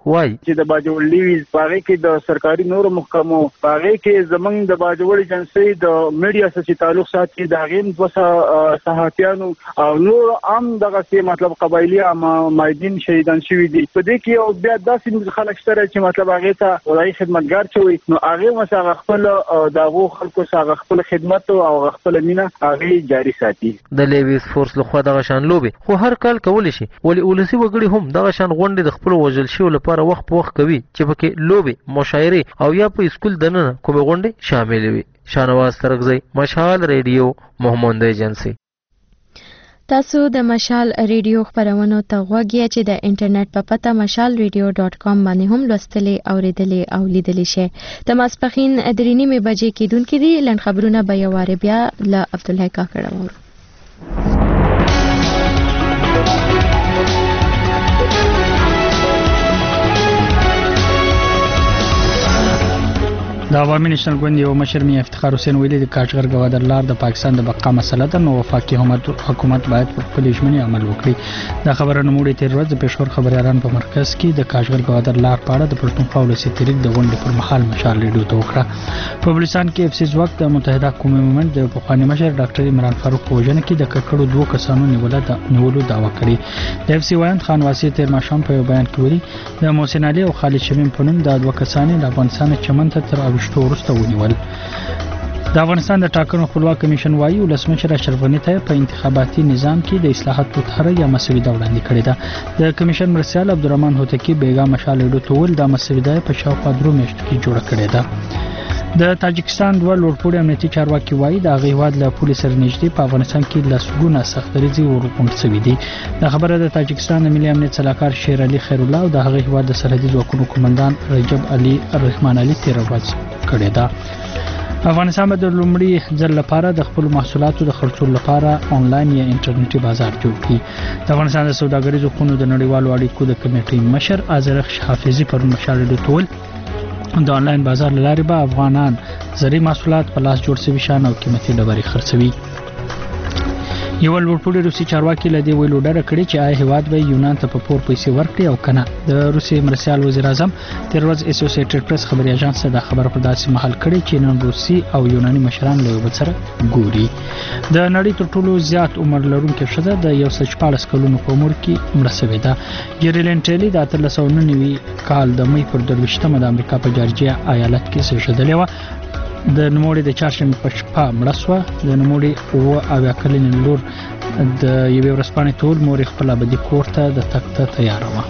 وایي چې د باجوړ لیویز باغې کې د سرکاري نورو محکمو باغې کې زمنګ د باجوړ ایجنسۍ د میډیا سره تعلق ساتي د غیم وسه صحافیانو او نور عام دغه سي مطلب قبایلی مایدین شهیدان شوی دي په دې کې او بیا داسې خلک سره چې مطلب هغه ته ولای خدمتګار چوي نو هغه مسا خپل دغه خلکو سره خپل خدمت او خپل مینا هغه جاری ساتي د لیویز فورس لخوا دغه شان لوبي خو هر کال کولی شي ولې ولسی وګړي هم دغه شان غونډې د خپل وژل شو لپاره وخت په وخت کوي چې پکې لوبي مشاعره او یا په اسکول دننه کومه غونډې شامل وي. شانواز ترغزی، مشال ریډیو، محمد ایجنسی. تاسو د مشال ریډیو خبرونو ته غوږی چې د انټرنیټ په پته mashalradio.com باندې هم لوستلې اوریدلې او لیدلې شئ. د ماسپخین 3:30 بجې کېدونکې دي. لنډ خبرونه به یو واره بیا له عبدالحی کاکړ اورو. د عوامي نېشنل ګوند یو مشر می افتخار حسین ویلي د کاچغر ګوادر لار د پاکستان د بقا مسله ده نو وفاقي حکومت باید په خپل ژمنې عمل وکړي. دا خبره نوموړي تیر ورځ د پېښور خبريالان په مرکز کې د کاچغر ګوادر لار په اړه د پښتونخوا ولسي تحریک د غونډې پر مهال مشال ریډیو ته وکړه. په بلوچستان کې افسیز وخت د متحده قومي مومنت د پخوانی مشر ډاکټر عمران فاروق په وژنه کې د ککړو دوه کسانو نیولو دعوا کړې. د اف سی وایند خان واسي تیر ماښام په بیان کې ویلي د محسن علي او خالد شمیم په نوم د دوه کسانو د افغانستان چمن ته تر اوښتو وروسته ونیول. د افغانستان د ټاکنو خپلواک کمیشن وایي ولسمشر اشرف غني ته په انتخاباتي نظام کې د اصلاحاتو طرحه یا مسوده وړاندې کړې ده. د کمیشن مرسیال عبدالرحمن هوتکی بیګا مشال ریډیو ته ویل دا مسوده په شاوخوا 3 میاشتو کې جوړه کړې ده. د تاجکستان دوه لوړپوړي امنیتي چارواکي وایي د هغې هیواد له پولې سره نږدې په افغانستان کې لسګونه سختدریځې ورغونډ شوي دي. دا خبره د تاجکستان د ملي امنیت سلاکار شیر علي خیر الله او د هغې هیواد د سرحدي ځواکونو قومندان رجب علي رحمان علي تېره ورځ کړې ده. افغانستان به د لومړي ځل لپاره د خپل محصولاتو د خرڅولو لپاره آنلاین یا انټرنیټي بازار جوړ کړي. د افغانستان د سوداګریزو خونو د نړیوالو اړیکو د کمیټې مشر ازرخ حافظي پر مشال ریډیو ته ویل د آنلاین بازار له لارې به افغانان زرعي محصولات په لاس جوړ شوي شیان او قیمتي ډبرې خرڅوي. یو لوړپوړي روسي چارواکي له دې ویلو ډډه کړې چې آیا هیواد به یونان ته په پور پیسې ورکړي او کنه. د روسي مرسیال وزیر اعظم تیر ورځ اسوسییټډ پریس خبري اژانس ته دا خبره په داسې محل کړې چې نن روسي او یوناني مشران له یو بل سره ګوري. د نړۍ تر ټولو زیات عمر لرونکې ښځه د 114 کلونو په عمر کې مړه شوې ده. جیرلین ټیلی د 1399 کال د مې پر 23مه د امریکا په جارجیا ایالت کې زیږېدلې وه. د نوموړي د چهارشنبې په شپه مړه شوه. د نوموړي 78 کلنې لور د یوې ورځپاڼې ټول مور خپل ابدي کور ته د تګ ته تیاره وه.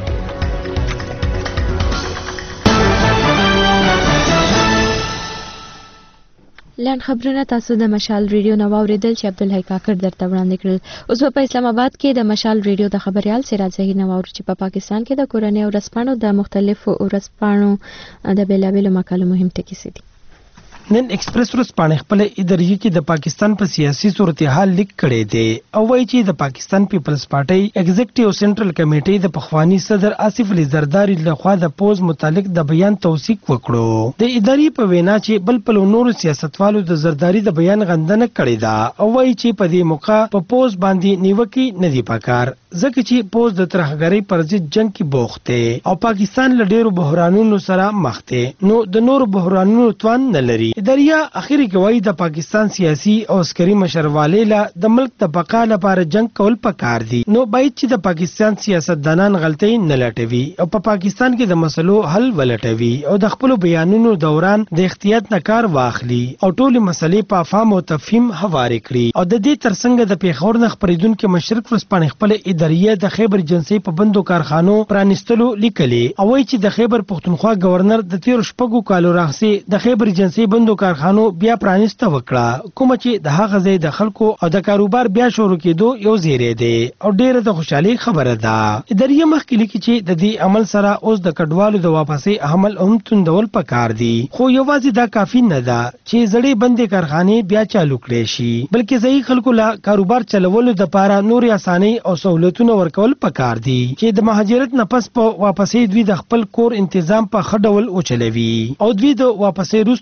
لاند خبرونه تاسو د مشال ریډیو نو اوریدل چې عبدالحی کاکړ درته وړاندې کړل. اوس په اسلام آباد کې د مشال ریډیو د خبريال سراج زهیر نو چې په پاکستان کې د کورنۍ ورځپاڼو د مختلفو ورځپاڼو د بیلابېلو مقالو مهم ټکي دي. نن ایکسپریس ورځپاڼه خپل اداري کې د پاکستان په سیاسي صورتحال لیک کړی دی او وایي چې د پاکستان پیپلز پارټي ایگزیکټیو سنټرل کمیټې د پخوانی صدر آصف علي زرداری لخوا د پوز متعلق د بیان توثیق وکړو. د اداري په وینا چې بل په نورو سیاستوالو د زرداری د بیان غندنه کړې ده او وایي چې په دې موقع په پوز باندې نیوکه نه دی پکار ځکه چې پوز د ترهګرۍ پر ضد جنگ کې بوخت دی او پاکستان له ډیرو بحرانونو سره مخ دی نو د نورو بحرانونو توان نه لري. اداریا اخیری گواہی د پاکستان سیاسي او عسکري مشرواله له د ملک د بقا لپاره جنگ کول پکار دي نو باید چې د پاکستان سیاستدانان غلطۍ نه لټوي او په پاکستان کې د مسلو حل ولټوي او د خپل بیانونو دوران د احتیاط نه کار واخلي او ټول مسلې په افهام او تفهیم حواله کړي. او د دې ترڅنګ د پیښور نه خبرېدونکو مشرق ورځپاڼه خپل اداريه د خیبر جنسي په بندو کارخانو پرانستلو لیکلي او وایي چې د خیبر پښتونخوا گورنر د 13 شپږو کالو راهسي د خیبر جنسي بندو کارخانو بیا پرانسته وکړه کوم چې د هغه ځای د خلکو او د کاروبار بیا شروع کېدو یو زیری دی او ډیره د خوشحالي خبره ده. اداريه مخکې لیکي چې د دې عمل سره اوس د کډوالو د واپسې عمل هم توندول پکار دي خو یوازې دا کافی نه ده چې زړې بندې کارخانې بیا چالو کړي شي بلکې ځای خلکو لا کاروبار چلولو د لپاره نور اسانۍ او سہولتونه ورکول پکار دي چې د مهاجرت نه پس په واپسې دوی د خپل کور تنظیم په خډول او چلوي او دوی د واپسې روستو په حکومت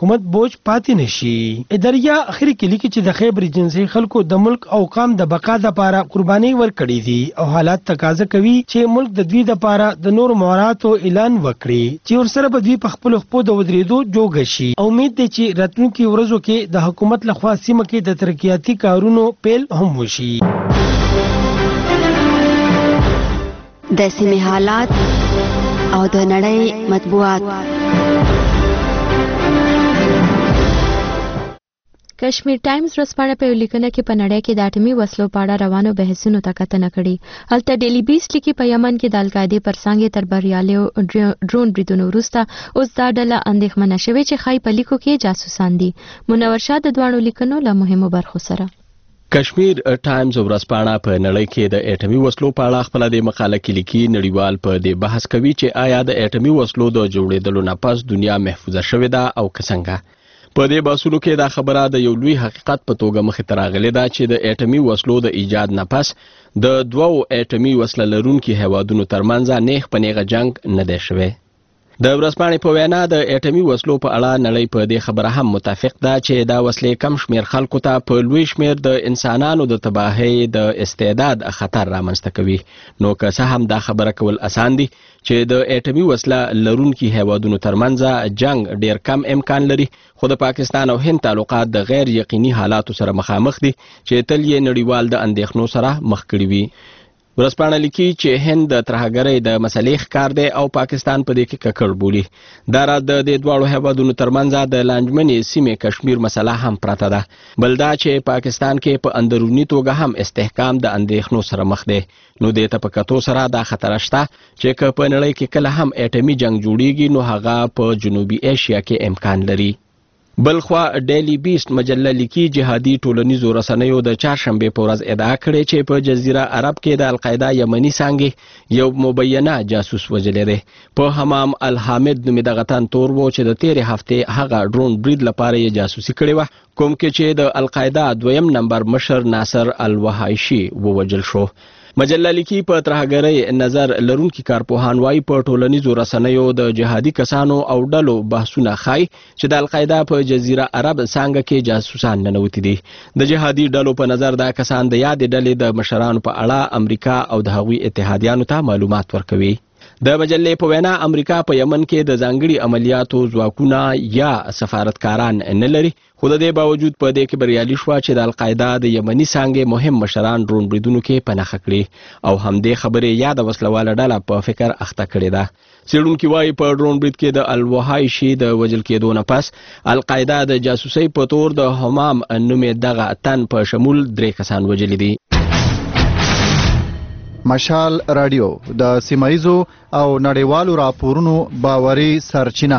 حکومت بوج پاتې نشي. اداریا اخري کې لیکي چې د خیبر ایجنسی خلکو د ملک او قام د بقا لپاره قرباني ورکړي دي او حالات تقاضا کوي چې ملک د دوی لپاره د نور معاملاتو اعلان وکړي چې ورسره به دوی په خپل خپو د ودرېدو جوګ شي. امید دی چې راتلونکي ورځو کې د حکومت لخوا سیمه کې د ترقیاتي کارونو پیل هم وشي. د سیمې حالات او د نړۍ مطبوعات. کشمیر ټایمز ورځپاڼه په لیکنه کې په نړۍ کې د اټومي وسلو په اړه روانو بحثونو ته کتنه کړې. هلته ډیلی بیس لیکي په یمن کې د القاعدې پر څنګ تر بریالیو ډرون بریدونو وروسته اوس دا ډله اندېښمنه شوې چې ښایي په لیکو کې جاسوسان دي. منور شاه د دواړو لیکنو له مهمو برخو سره. کشمیر ټایمز ورځپاڼه په نړۍ کې د اټومي وسلو په اړه خپل د مقاله کې لیکي نړیوال په دې بحث کوي چې آیا د اټومي وسلو د جوړېدلو نه پس دنیا محفوظه شوې ده او که څنګه. په دې بحثونو کې دا خبره د یو لوی حقیقت په توګه مخې ته راغلې ده چې د اټومي وسلو د ایجاد نه پس د دوو اټومي وسله لرونکي هیوادونو ترمنځ نیغ په نیغه جنگ نه دی شوی. د ورځپاڼې په وینا د اټومي وسلو په اړه نړۍ په دې خبره هم متفق ده چې دا وسلې کم شمیر خلکو ته په لوی شمیر د انسانانو د تباهۍ د استعداد خطر رامنځته کوي. نو که څه هم دا خبره کول اسان دي چې د اټومي وسله لرونکي هیوادونو ترمنځ جنگ ډیر کم امکان لري، خو د پاکستان او هند تعلقات د غیر یقیني حالاتو سره مخامخ دي چې تل یې نړیوال د اندېښنو سره مخ کړي وي. ورځپاڼه لیکي چې هند د ترهګرۍ د مسلې ښکار دی او پاکستان په دې کې ککړ بولي. دا راز د دې دواړو هیوادونو ترمنځ د لانجمنې سیمې کشمیر مسله هم پراته ده. بل دا چې پاکستان کې په اندروني توګه هم استحکام د اندېښنو سره مخ دی. نو دې ته په کتو سره دا خطر شته چې که په نړۍ کې کله هم اټومي جنگ جوړیږي نو هغه په جنوبي ایشیا کې امکان لري. بلخوا ډیلی بیست مجله لیکي جهادي ټولنیزو رسنیو د چهارشنبې په ورځ ادعا کړې چې په جزیره عرب کې د القاعده یمني څانګې یو مبینه جاسوس وژلی دی. په حمام الحامد نومې دغه تن تور و چې د تیرې هفتې هغه ډرون برید لپاره یې جاسوسي کړې وه، کوم کې چې د القاعده دویم نمبر مشر ناصر الوحایشي ووژل شو. مجله لیکي په ترهګرۍ نظر لرونکي کارپوهان وايي په ټولنیزو رسنیو د جهادي کسانو او ډلو بحثونه ښایي چې د القاعده په جزیره عرب څانګه کې جاسوسان ننوتي دي. د جهادي ډلو په نظر دا کسان د یادې ډلې د مشرانو په اړه امریکا او د هغوی اتحادیانو ته معلومات ورکوي. د مجلې په وینا امریکا په یمن کې د ځانګړي عملیاتو ځواکونه یا سفارتکاران نه لري، خو د دې باوجود په دې کې بریالي شوه چې د القاعده د یمني څانګې مهم مشران ډرون بریدونو کې په نښه کړي او همدې خبرې یا د وسلواله ډله په فکر اخته کړې ده. څېړونکي وایي په ډرون برید کې د الوحایشي د وژل کېدو نه پس القاعده د جاسوسۍ په تور د حمام نومې دغه تن په شمول 3 کسان وژلي دي. مشال رادیو د سیمایزو او نړیوالو راپورونو باوري سرچینه.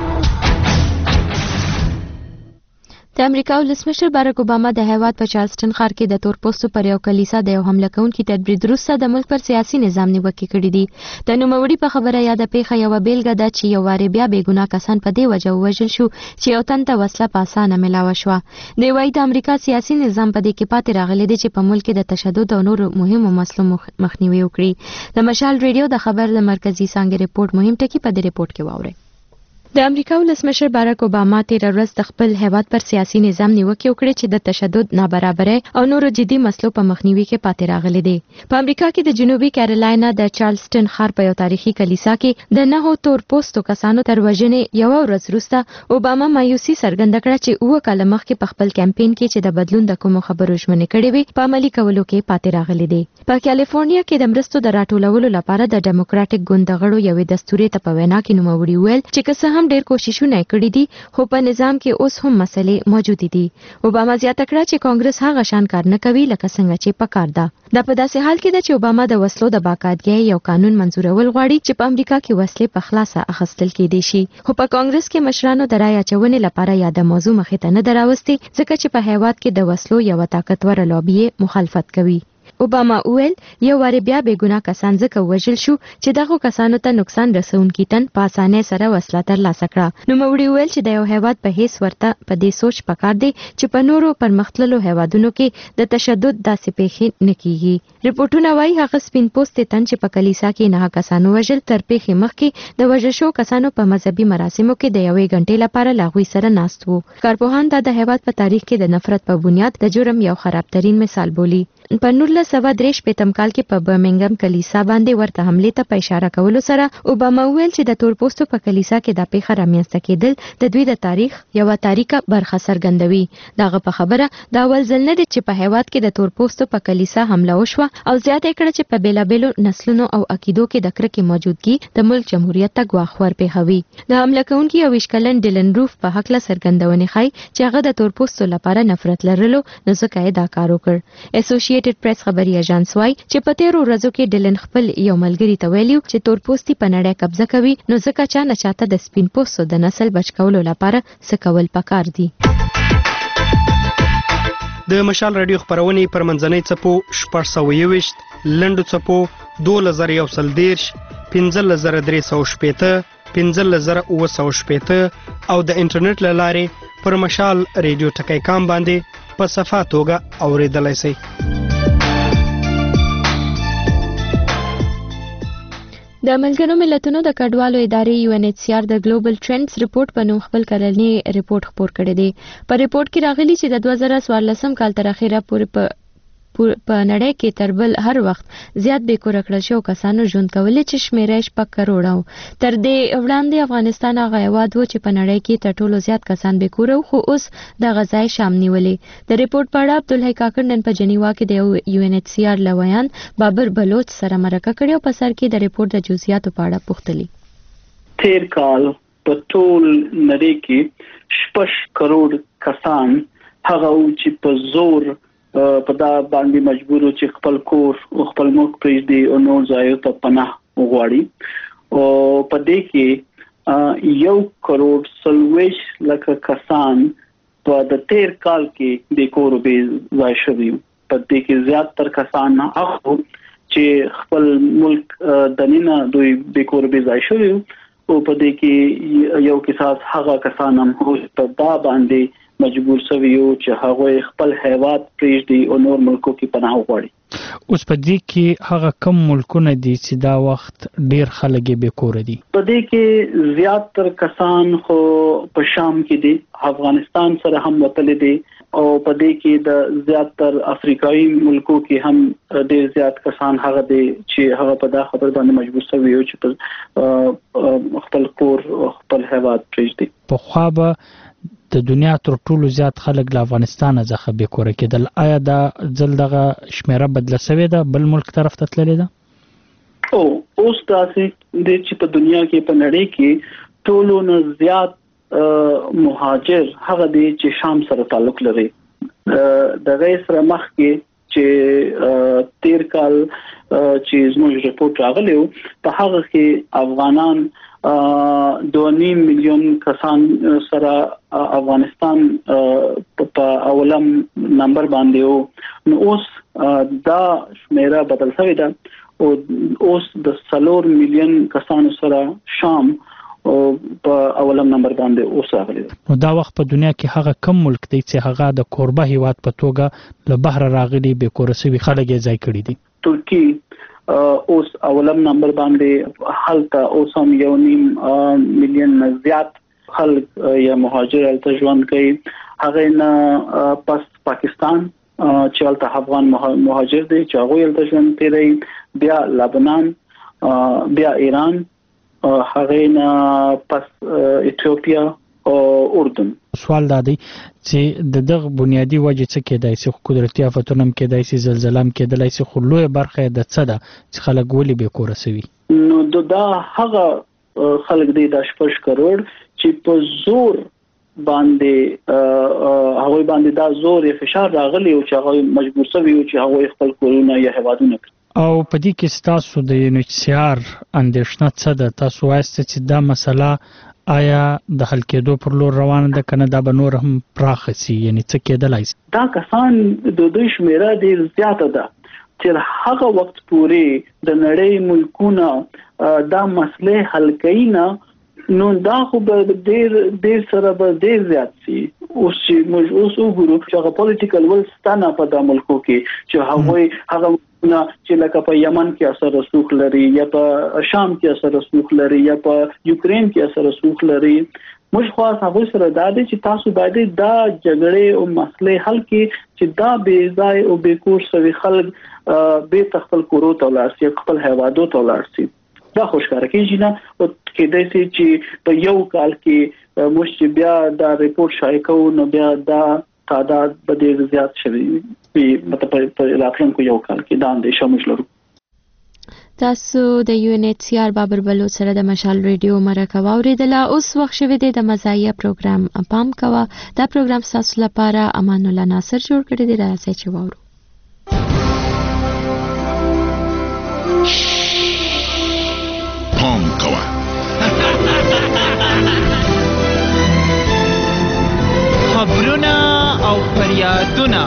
د امریکا ولسمشر باراک اوباما د هیواد په چارلسټن ښار کې د تور پوستو پر یو کلیسا د یو حمله کوونکي تدبیر وروسته د ملک پر سیاسي نظام نیوکې کړي دي. د نوموړي په خبره یاده پیښه یوه بیلګه ده چې یو وارې بیا بېګناه کسان په دې وجه ووژل شو چې یو تن ته وسله په اسانه میلاوه شوه. دی وایي د امریکا سیاسي نظام په دې کې پاتې راغلی دی چې په ملک کې د تشدد او نورو مهمو مسلو مخنیوي وکړي. د مشال ریډیو د خبر د مرکزي څانګې رپورټ مهم ټکي په دې رپورټ کې واورئ. د امریکا ولسمشر باراک اوباما تېره ورځ د خپل هیواد پر سیاسي نظام نیوکې وکړې چې د تشدد، نابرابرۍ او نورو جدي مسلو په مخنیوي کې پاتې راغلی دی. په امریکا کې د جنوبي کیرولاینا د چارلسټن ښار په یو تاریخي کلیسا کې د 9 تور پوستو کسانو تر وژنې یوه ورځ وروسته اوباما مایوسي څرګنده کړه چې 7 کاله مخکې په خپل کمپین کې چې د بدلون د کومو خبرو ژمنې کړې وې په عملي کولو کې پاتې راغلی دی. په کالیفورنیا کې د مرستو د راټولولو لپاره د ډیموکراټک ګوند د غړو یوې دستورې ته په وینا کې نوموړي وویل چې که څه هم ډېر کوششونه کړي دي خو په نظام کې اوس هم مسلې موجود دي. اوباما زیاته کړه چې کانګرس هغه شان کار نه کوي لکه څنګه چې پکار ده. دا په داسې حال کې ده چې اوباما د وسلو د باقاعدګۍ یو قانون منظورول غواړي چې په امریکا کې وسلې په خلاصه اخیستل کېدای شي، خو په کانګرس کې مشرانو د رایې اچونې لپاره یا د موضوع مخې ته نه ده راوستې ځکه چې په هیواد کې د وسلو یوه طاقتوره لابي مخالفت کوي. اوباما ویل یو واری بیا بے ګناه کسان ځکه وژل شو چې دغه کسانو ته نقصان رسونکي تن په اسانۍ سره وسله ترلاسه کړه. نوموړي ویل چې د یو هیواد په هیڅ ورته په دې سوچ پکار دی چې په نورو پرمختللو هیوادونو کې د تشدد داسې پیښې نه کیږي. رپورټونه وایي هغه سپین پوستې تن چې په کلیسا کې نه کسانو وژل تر پیښې مخکې د وژل شو کسانو په مذهبي مراسمو کې د یوې غنټې لپاره له هغوی سره ناست وو. کارپوهان دا د هیواد په تاریخ کې د نفرت په بنیاد د جرم یو خرابترین مثال بولي. په 1963 کال کې په برمنګم کلیسا باندې ورته حمله ته په اشاره کولو سره اوباما ویل چې د تور پوستو په کلیسا کې د پیښه رامنځته کېدل د دوی د تاریخ یو تاریخه برخه څرګندوي. دغه په خبره دا اول ځل نه دی چې په هیواد کې د تور پوستو په کلیسا حمله وشوه او زیاته کړه چې په بیلابیلو نسلونو او عقیدو کې د کرکې موجودګي د ملک جمهوریت ته ګواښ ورپېښوي. د حمله کوونکي 20 کلن ډیلن روف په حق له څرګندونې ښایي چې هغه د تور پوستو لپاره نفرت لرلو نو ځکه یې دا کار وکړ. اسوسییټډ پریس خبري اژانس وايي چې په تیرو ورځو کې ډیلن خپل یو ملګری ته ویلي چې تور پوستي په نړۍ قبضه کوي نو ځکه چا نه چاته د سپین پوستو د نسل بچ کولو لپاره څه کول پکار دي. د مشال رادیو خبرونه پر منځنۍ څپو 620 لنډو څپو 2130 15315 15915 او د انټرنیټ له لارې پر مشال رادیو ټکی کام باندې په صفه توګه اوریدلای شئ. د ملګرو ملتونو د کډوالو ادارې UNHCR د ګلوبل ټرندز ریپورت په نوم خپل کلنی ریپورت خپور کړی دی. په ریپورت کې راغلي چې د 2014 کال تر اخره پورې په نړۍ کې تر بل هر وخت زیات بې کوره کړل شوو کسانو ژوند کولی چې شمیره 6 کروړه و. تر دې وړاندې افغانستان هغه هیواد و چې په نړۍ کې تر ټولو زیات کسان بې کوره وو خو اوس دغه ځای شام نیولې. د ریپورت په اړه عبدالحی کاکړ نن په جنیوا کې د UNHCR لویان بابر بلوچ سره مرکه کړې او په سر کې د ریپورت د جزئیاتو په اړه پوښتلي. تیر کال په ټول نړۍ کې 6 کروڑ کسان هغه چې په زور په دا باندې مجبور چې خپل کور او خپل ملک پرېږدي او نور ځایو ته پناه وغواړي او په دې کې 1 کروڑ 40 لک کسان په د تیر کال کې د کور به ځای شوي. په دې کې زیاتره کسان هغه چې خپل ملک دننه دوی د کور به ځای شوي او په دې کې یو کیسه هغه کسان هم په دا باندې مجبور شوی یو چې هغه خپل هیواد پرېږدي او نور ملکو کې پناه وغواړي. اوس په دې کې هغه کم ملکونه دي چې دا وخت ډیر خلک به کور دي. په دې کې زیاتره کسان خو په شام کې دي، افغانستان سره هم وتل دي او په دې کې د زیاتره افریقایي ملکو کې هم ډیر زیات کسان هغه دي چې هغه په دا خبر باندې مجبور شوی یو چې خپل کور او خپل هیواد پرېږدي. په خوا به د دنیا تر ټولو زیات خلک له افغانستان څخه بې کوره کېدل. آیا دا ځل دغه شمیره بدله شوې ده، بل ملک طرف ته تللې ده؟ اوس داسې دی چې په دنیا کې په نړۍ کې ټولو نه زیات مهاجر هغه دی چې شام سره تعلق لري. د غیر سره مخ کې چې تیر کال چې زموږ ریپورت راغلی و په هغه کې افغانان 2.5 میلیون کسان سره افغانستان په اولم نمبر باندې وو. نو اوس دا شمیره بدل شوې ده او اوس د 4 میلیون کسانو سره شام او په اولم نمبر باندې اوس راغلی. نو دا وخت په دنیا کې هغه کم ملک دی چې هغه د کوربه هیواد په توګه له بهر راغلي بې کوره شوي خلک یې ځای کړي دي. ترکی اوس اولم نمبر باندې حالته اوس هم 1.5 میلیون زیات خلک یا مهاجر الته ژوند کوي. هغه نه پس پاکستان چې الته افغان مهاجر دي چې هغه الته ژوند کوي، بیا لبنان، بیا ایران، هغه نه پس ایتیوپیا او اردن. سوال دا دی چې د دغه بنیادی وجه څه کېدای شي؟ قدرتي آفتونه هم کېدای شي، زلزلہ هم کېدای شي، خو لویه برخه د څه ده چې خلک ولې بې کوره شوي؟ نو دا هغه خلک دی د 6 کروڑ چې په زور باندې هغوی باندې دا زور یا فشار راغلی او چې هغوی مجبور شوي او چې هغوی خپل کورونه یا هیوادونه او په دې کې تاسو د UNHCR اندېښنه څه ده؟ تاسو وایست چې دا مسله آیا د حل کېدو پر لور روانه ده کنه دا به نور هم پراخه شي؟ یعنی څه کېدلای شي؟ دا کسان د دوی شمیره ډېر زیاته ده. چې هغه وخت پورې د نړۍ ملکونه دا مسله حل کوي نه نو دا خو به ډېر سره به ډېر زیات شي. اوس چې موږ اوس وګورو چې هغه پولیټیکل ول ستانه په د ملکو کې چې هغه نه چې لکه په یمن کې اثر رسوخ لري یا په شام کې اثر رسوخ لري یا په یوکرين کې اثر رسوخ لري. موږ خو هغه سره دا دي چې تاسو باید دا جګړې او مسلې حل کړئ چې دا بې ځای او بې کور شوي خلک به خپل کورو ته ولاړ شي خپل هیوادو ته ولاړ شي. دا خوشکاره کېږي نه او کېدای شي چې په یو کال کې موږ بیا دا ریپورت شایع کوو نو بیا دا تعداد به ډېر زیات شوي وي مطلب په راتلونکو یو کال کې دا اندېښه موږ لرو. تاسو د UNHCR بابر بلوچ سره د مشال ریډیو مرکه واوریدله. اوس وخت شوی دی د مزایه پروګرام پام کوه. دا پروګرام تاسو لپاره امان الله ناصر جوړ کړی دی. راځئ چې واورو. پام کوه خبرونه او فریادونه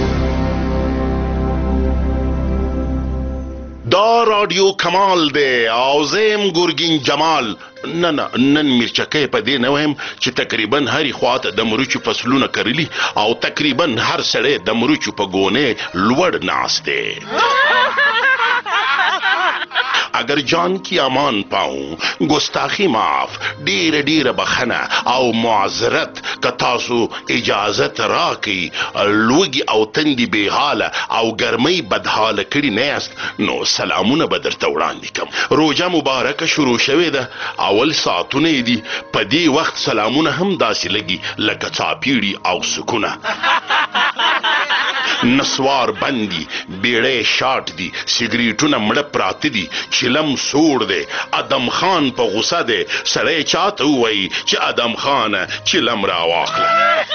دا رادیو کمال دی او زم ګورګین جمال نن مرچکې په دې نه وهم چې تقریبا هر خواته د مرچو فصلونه کرلی او تقریبا هر سړی د مرچو په ګونه لوړ ناس دی. اگر جان کی امان پاؤں گستاخی معاف ډیر بخنه او معذرت که تاسو اجازت راکړي لوګي او تندي به حاله او ګرمۍ بدحاله کړي نه است نو سلامونه به درته وړاندې کوم. روزه مبارکه شروع شوې ده اول ساعتونه دي په دې وخت سلامونه هم داسې لګي لکه څاپیړي او سکونه. نسوار بندي بیړې شاټ دي سیګریټونه مړه پراته دي چلم سوړ دی. ادم خان په غوسه دی سړی چاته وایي چې ادم خان چلم را واخله.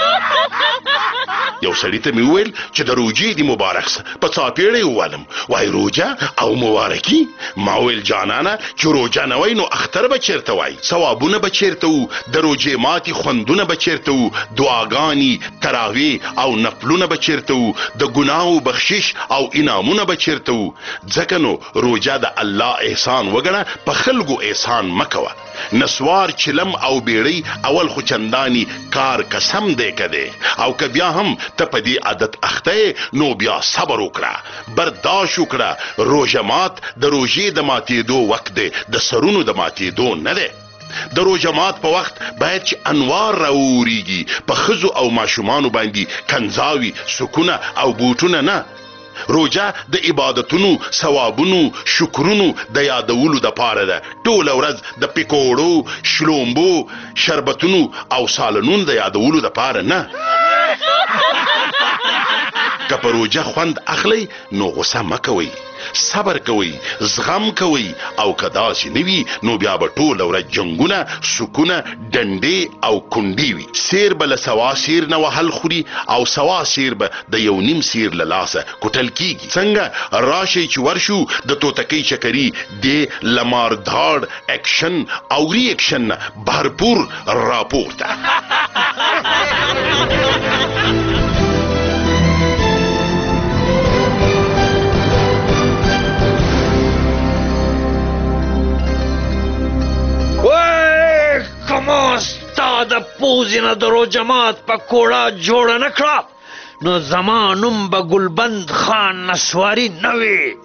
یو سړی ته مې وویل چې د روجې دی مبارک سه په څاپېړې ووالم وای روجه او مبارکي. ما ویل جانانه چې روجه نه وای نو اختر به چیرته وای ثوابونه به چیرته وو د روجې ماتي خوندونه به چیرته وو دعاګانې تراویح او نفلونه به چیرته وو د ګناهو بخشش او انعامونه به چیرته وو. ځکه نو روجه د الله احسان وګڼه په خلکو احسان مکوه. نسوار چلم او بیړی اول خو چندانی کار قسم دی کده او که بیا هم ته په دې عادت اخته نو بیا صبر وکړه برداشت وکړه. روژه مات د روژې د ماتېدو وخت دی د سرونو د ماتېدو نه دی. د روژه مات په وخت باید چې انوار راوریږي په ښځو او ماشومانو باندې کنځاوي سکونه او بوټونه نه. روژه د عبادتونو ثوابونو شکرونو د یادولو د پاره ده. ټوله ورځ د پکوړو شلومبو شربتونو او سالنونو د یادولو د پاره نه. که په روژه خوند اخلي نو غصه مکوئ صبر کوئ زغم کوئ او که داسې نه وي نو بیا به ټوله ورځ جنګونه سکونه ډنډې او کونډې وي. سیر به له سوا سیر نه وهل خوري او سوا سیر به د یو نیم سیر له لاسه کوټل کیږي. څنګه راشئ چې ورشو د توتکۍ چکري د لمار داړ اکشن او ری اکشن بھرپور راپورته. کما ستا د پوزې نه د روجمات پکوړه جوړه نه کړه نو زما نوم به ګلبند خان نسواري نه وي.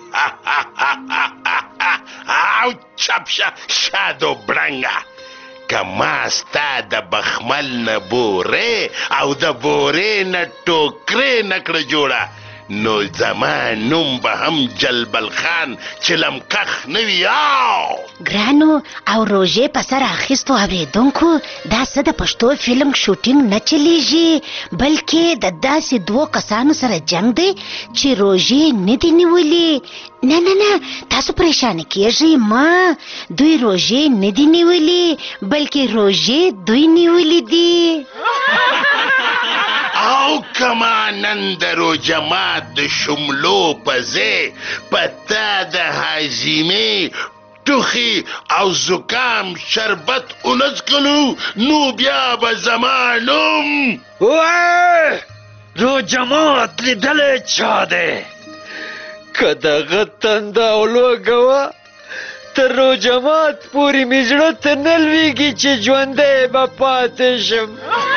او چپ شه شادو برنګه که ما ستا د بخمل نه بورې او د بورې نه ټوکرې نه کړه جوړه نو زما نوم به هم جلبل خان چلمکخ نه وي. ګرانو او روژې په سر اخیستو اورېدونکو دا څه د پښتو فلم شوټینګ نه چلیږي بلکې د داسې دوو کسانو سره جنګ دی چې روژې نه دي نیولې. نه تاسو پریشانه کیږئ ما دوی روژې نه دي نیولې بلکې روژې دوی نیولې دي. او کما نن د روژه مات د شملو په ځای پتا د هاضمې ټوخي او زکام شربت ونڅکلو نو بیا به زما نوم روژه مات لیدلی چا دی که دغه تنده او لوږه وه تر روجمات پورې مې زړه ته نه لوېږي چې ژوندی به پاتې شم.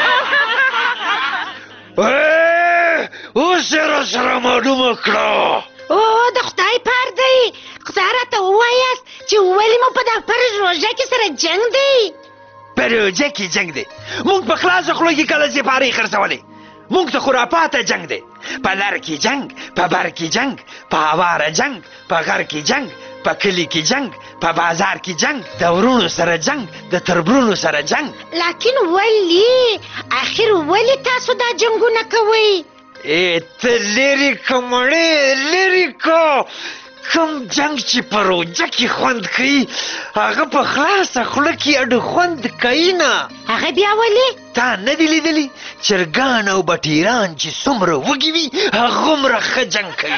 اوس یې راسره معلومه کړه. او د خدای پار دی، خدای راته ووایاست چې ولې مو په دا فرض روژه کې سره جنګ دی؟ په روژه کې جنګ دی؟ موږ په خلاصه خوله کې کله سپارې خرڅولې؟ موږ ته خرافاته جنګ دی. په لر کې جنګ، په بر کې جنګ، په هواره جنګ، په غر کې جنګ، په کلي کې جنګ، په بازار کې جنګ، د ورونو سره جنګ، د تربرونو سره جنګ. لیکن ولې اخر ولې تاسو دا جنګونه کوئ؟ ته لرې که مړې لرې که کوم جنګ چې په روژه کې خوند کوي هغه په خلاصه خوله کې اډو خوند کوي نه. هغه بیا ولې؟ تا نه دي لیدلي چرګان او بټیران چې څومره وږي وي هغومره ښه جنګ کوي.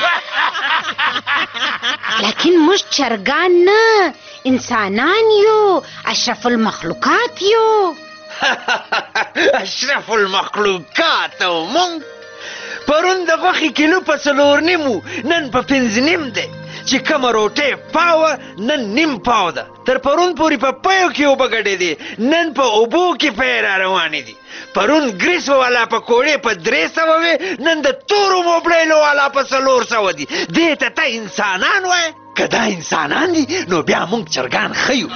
لیکن موږ چرګان نه، انسانان یو، اشرف المخلوقات یو. اشرف المخلوقات او مونږ پرون د غوښې کیلو په 4.5 نن په 5.5 دی، چې کومه روټۍ پاوه نن نیم پاو ده. تر پرون پورې په پیو کې اوبه ګډېدې، نن په اوبو کې پی را روانې دي. پرون ګریس والا پکوړې په 300 وې، نن د تورو موبایلو والا په 400 دي. دې ته ته انسانان وایې؟ که دا انسانان دي نو بیا موږ چرګان ښیو.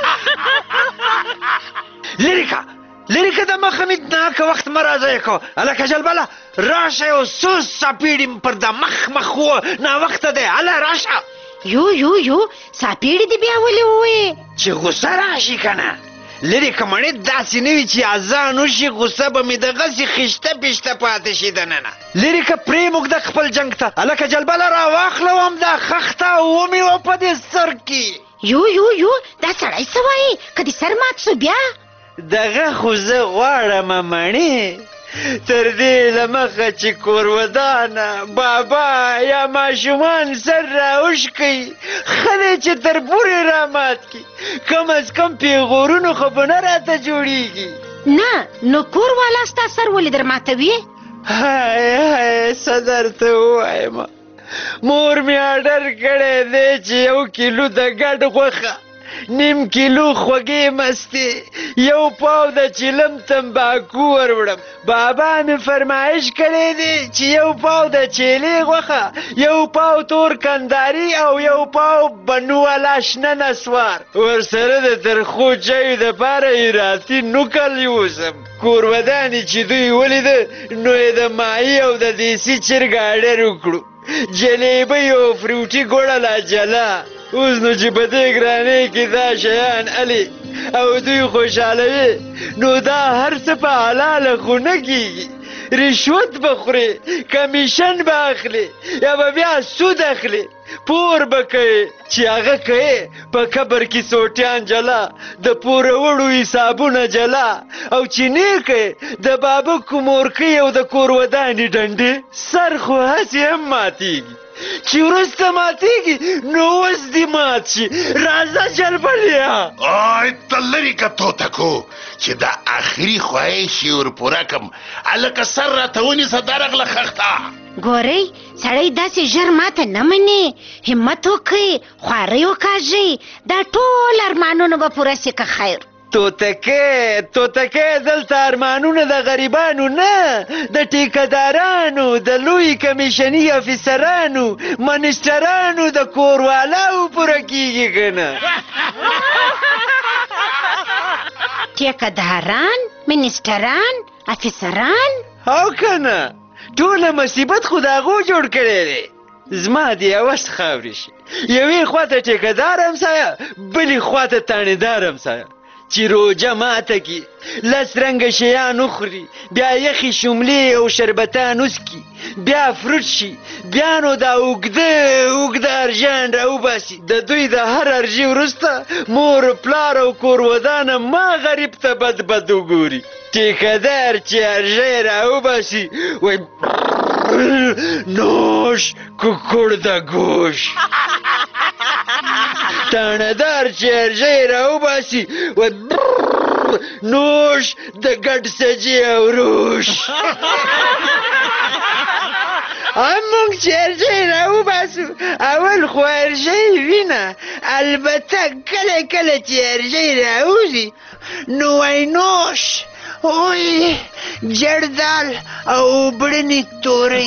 لرې که لرې که د مخه مې ناکه وخت مه راضایع کوه. هلکه جلبله راشه یو څو څاپېړې پر د مخ وه، ناوخته دی، هله راشه. یو څاپېړې دې بیا ولې ووایې؟ چې غوسه راشي که نه. لرې که مړې داسې نه وي چې اذان وشي غوسه به مې دغسې خشته پشته پاتې شي دننه. لرې که پرېمږده خپل جنګ ته. هلکه جلبله راواخلوم دا خښته ومې وه په دې سر کې. یو دا سړی څه وایي؟ که دې سر مات سو بیا؟ دغه خو زه غواړم مڼې تر دې له مخه چې کورودانه بابا یا ماشومان سر راوشکوي ښه دی چې تر پورې رامات کړي. کم از کم پیغورونو خو به نه راته جوړېږي. نه نو کور والا ستا سر ولې در ماتوي؟ هی څه درته ووایم، مور مې اډر کړی دی چې 1 کیلو د ګډ غوښه، 1.5 کیلو خوږې مستې، 1 پاو د چیلم تمباکو وروړم. بابا مې فرمایش کړی دی چې 1 پاو د چیلې غوښه، 1 پاو تور کنداري او 1 پاو بنو والا شنه نسوار، ورسره د ترخو چایو دپاره ایراتي نوکل یوسم. کورودانې چې دوی ولیده نو یې د ماهي او د دیسي چرګ اډر وکړو. جلیبۍ او فروټي ګوړه لا جلا. اوس نو چې په دې ګرانۍ کې دا شیان الي او دوی خوشحالوي نو دا هر څه په حلاله خو نه کېږي. رشوت به خورې، کمیشن به اخلي، یا به بیا سود اخلي، پور به کوې چې هغه کوې په قبر کې سوټیان جلا، د پوروړو حسابونه جلا، او چې نه کوې د بابکو مورکۍ او د کورودانې ډنډې. سر خو هسې هم ماتېږي چې وروسته ماتېږي نو اوس دې مات شي. راځه جلبلیا. ته لرې که توتکو چې دا آخري خواهش یې ورپوره کړم. هلکه سر راته ونیسه درغله خښته. ګورئ سړی داسې ژر ماته نه مني. همت وکړئ، خوارۍ وکاږئ، دا ټول ارمانونه به پوره سي که خیر. توتکې دلته ارمانونه د غریبانو نه، د ټیکهدارانو، د لوی کمیشني افیسرانو، منسټرانو، د کوروالاو پوره کېږي که نه. ټیکهداران، منسټران، افیسران او که نه ټوله مصیبت خو د هغو جوړ کړی دی. زما د هوس خاورې شي. یوې خواته ټیکهدار همسایه، بلې خواته تاڼېدار همسایه چې روژه ماته کي، 10 رنګه شیان وخوري، بیا یخې شملې او شربتان وڅکي، بیا فروټ شي، بیا نو دا اوږده ارژان راوباسي. د دوی د هر ارژي وروسته مور پلار او کورودانه ما غریب ته بد وګوري. ټیکهدار چې ارژی راوباسي وایي نوش ککړ د ګوش. تاڼهدار چې ارژی راوباسي وایي نوش د ګډ سجي او روش. موږ چې ارژۍ راوباسو اول خو ارژۍ وینه، البته کله کله چې ارژۍ راوځي نو وینوش اوی جردال او بړنې تورې.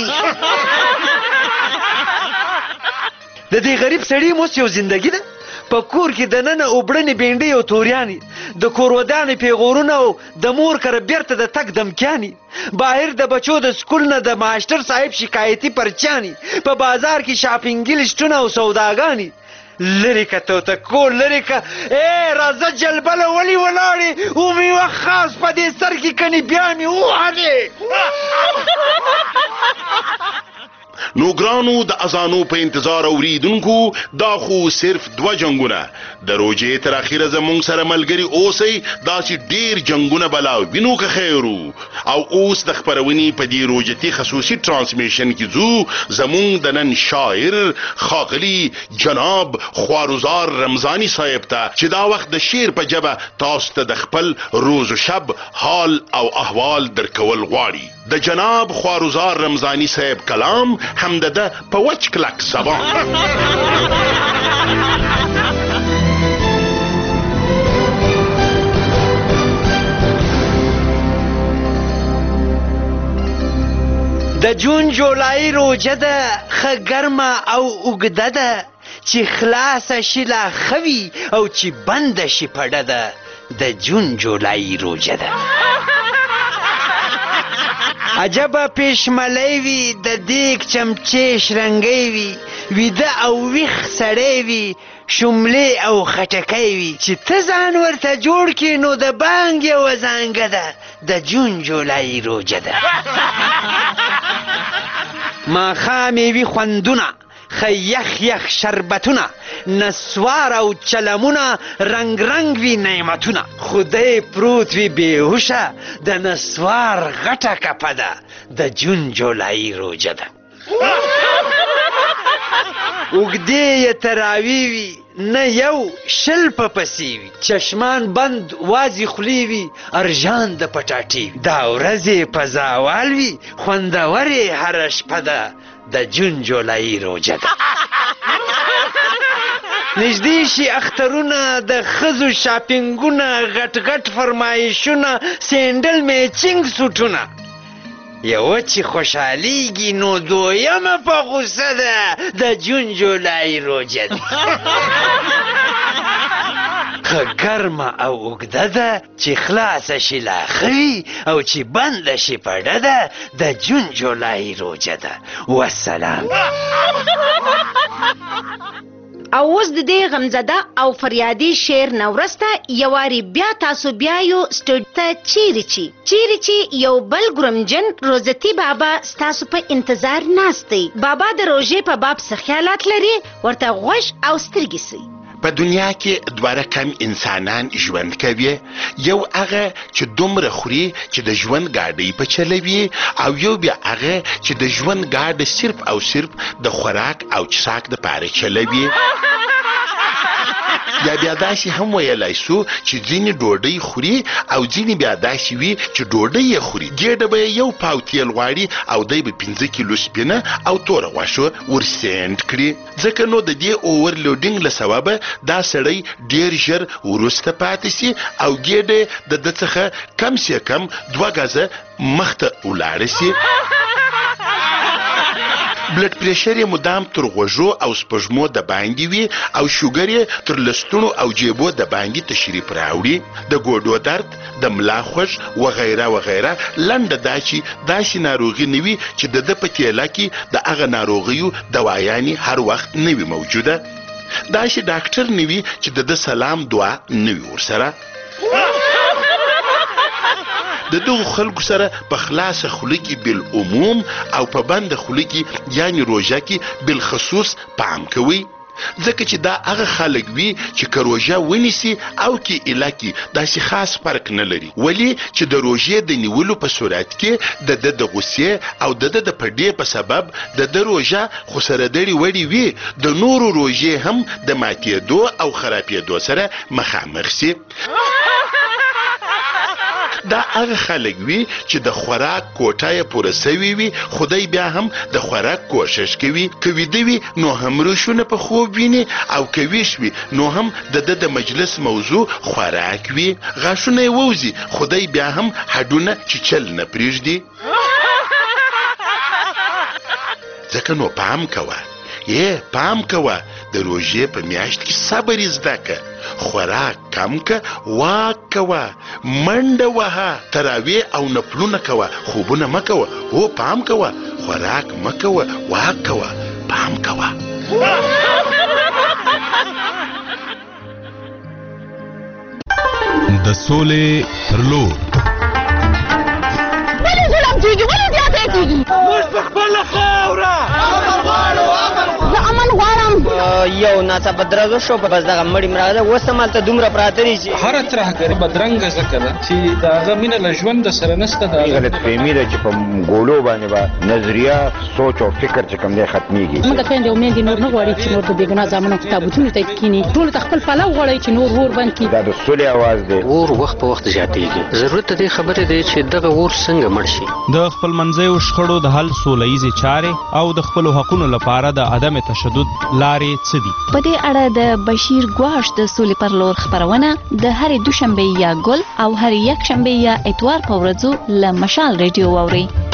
د دې غریب سړي موس یو زندگی ده، په کور کې دننه اوبړنې بینډۍ او توریانې، د کور ودانې پیغورونه او د مور کره بیرته د تګ دمکیانې، بهر د بچو د سکول نه د ماشټر صاحب شکایتي پرچانې، په بازار کې شاپینګي لسټونه او سوداګانې. لرې که توتکو لرې که راځه جلبله ولې ولاړې ومې وه خاص په دې سر کې کنې بیا مې ووهلې. نو ګرانو د اذانو په انتظار اوریدونکو دا خو صرف 2 جنگونه د روجې تر اخیره زمونږ سره ملګری اوسئ، داسې ډیر جنگونه بلا وینو که خیرو. او اوس د خپرونې په دې روجتي خصوصي ترانسمیشن کې ځو زمونږ د نن شاعر ښاغلي جناب خواروزار رمضاني صاحب ته چې دا وخت د شعر په ژبه تاسو ته د خپل روز و شب حال او احوال درکول غواړي. د جناب خواروزار رمضاني صاحب کلام همدده په وچ کلک زبان. د جون جولای روجه ده ښه ګرمه او اوږده ده، چې خلاصه شي لا ښه وي او چې بنده شي پډه ده. د جون جولای روجه ده. عجبه پیشملی وي، د دیګ چمچې شرنګی وي، ویده او ویښ سړی وي، شملې او خټکی وي، چې ته ځان ورته جوړ کړې نو د بانګ یوه زانګه ده. د جون جولای روجه ده. ماښامې وي خوندونه، ښه یخ یخ شربتونه، نسوار او چلمونه، رنگ رنگ وي نعمتونه، خدای پروت وي بېهوشه، د نسوار غټه کپه ده. د جون جولای روجه ده. اوږدې یې تراوی وي، نه یو شل په پسې وي، چشمان بند وازې خولې وي، ارژان د پټاټې وي، دا ورځې په زاوال وي، خوندورې هره شپه ده. د جون جولای روجه ده. نږدې شي اخترونه، د ښځو شاپینګونه، غټ غټ فرمایشونه، سینډل میچینګ سوټونه. یوه چې خوشحالیږي نو دویمه په غوسه ده. د جون جولای روجه ده. ښه ګرمه او اوږده ده، چې خلاصه شي لا ښه وي او چې بنده شي پډه ده. د جون جولای روجه ده. والسلام. او اوس د دې غمزده او فریادي شعر نه وروسته یوارې بیا تاسو بیا یو سټوډیو ته چیرې چې یو بل ګرمجن روزتي بابا ستاسو په انتظار ناست دی. بابا د روژې په باب څه خیالات لري، ورته غوږ او سترګې سئ. په دنیا کې 2 رقم انسانان ژوند کوي، یو هغه چې دومره خوري چې د ژوند ګاډۍ په چلوي، او یو بیا هغه چې د ژوند ګاډه صرف او صرف د خوراک او څښاک دپاره چلوي. یا بیا داسې هم ویلای سو چې ځینې ډوډۍ خوري او ځینې بیا داسې وي چې ډوډۍ یې خوري، ګېډه به یو پاو تیل غواړي او دی به 5 کیلو سپینه او توره غوښه ورسینډ کړي. ځکه نو د دې اوورلوډینګ له سببه دا سړی ډیر ژر وروسته پاتې سي او ګېډه د ده څخه کم سې کم 2 غزه مخته ولاړه سي. بلډ پریشر یې مدام تر غوږو او سپږمو د باندې وي او شوګر یې تر لستونو او جیبو د باندې تشریف راوړي. د ګوډو درد، د ملا خوږ وغیره وغیره. لنډه دا چې داسې ناروغي نه وي چې د ده په تیله کې د هغه ناروغیو دوايانې هر وخت نه وي موجوده. داسې ډاکټر نه وي چې د ده سلام دعا نه وي ورسره. د دغو خلکو سره په خلاصه خوله کې بالعموم او په بنده خوله کې یعنی روژه کې بالخصوص پام کوئ. ځکه چې دا هغه خلک وي چې که روژه ونیسي او کې ایله کې داسې خاص فرق نه لري، ولی چې د روژې د نیولو په صورت کې د ده د غوسې او د ده د پډې په سبب د ده روژه خو سره دړې وړې وي، د نورو روژې هم د ماتېدو او خرابېدو سره مخامخ سي. دا هغه خلک وي چې د خوراک کوټه یې پوره سوي وي، خدای بیا هم د خوراک کوشش کوي. که ویده وي نو هم روشونه په خوب ویني، او که ویښ وي نو هم د مجلس موضوع خوراک وي. غاښونه یې ووځي، خدای بیا هم هډونه چیچل نه پرېږدي. ځکه نو پام کوه، پام کوه، د روژې په میاشت کې صبر زده که، خوراک کم که، واک کوه، منډه وهه، تراویح او نفلونه کوه، خوبونه مه کوه. پام کوه، خوراک مه کوه، واک کوه، پام کوه. د سولې پر لور ولې ظلم کیږي؟ ولې زیاتېږي؟ موږ په خپله خاوره زه امن غواړم. یو ناڅاپه درزو شو، بس دغه مړی مراغله اوس همالته دومره پراته دي چې هره ترهګري بدرنګه ځکه ده چې د هغه مینه له ژونده سره نشته. د غلطفهمي ده چې په ګولو باندې به نظریه، سوچ او فکر چې کوم دی ختمیږي. موږ خویندې او میندې نور نه غواړي چې نور د بېګناه زامنو تابوتونو ته کښېني. ټولو ته خپل پلو غواړي چې نور اور بند کړي. دا د سولې اواز دی. اور وخت په وخت زیاتېږي. ضرورت د دې خبرې دی چې دغه اور څنګه مړ شي. د خپلمنځیو شخړو د حل سوله ییزې چارې او د خپلو حقونو لپاره د عدم تشدد لارې څه دي؟ په دې اړه د بشیر ګواښ د سولې پر لور خپرونه د هرې دوشنبې یا ګل او هرې یکشنبې یا اتوار په ورځو له مشال ریډیو واورئ.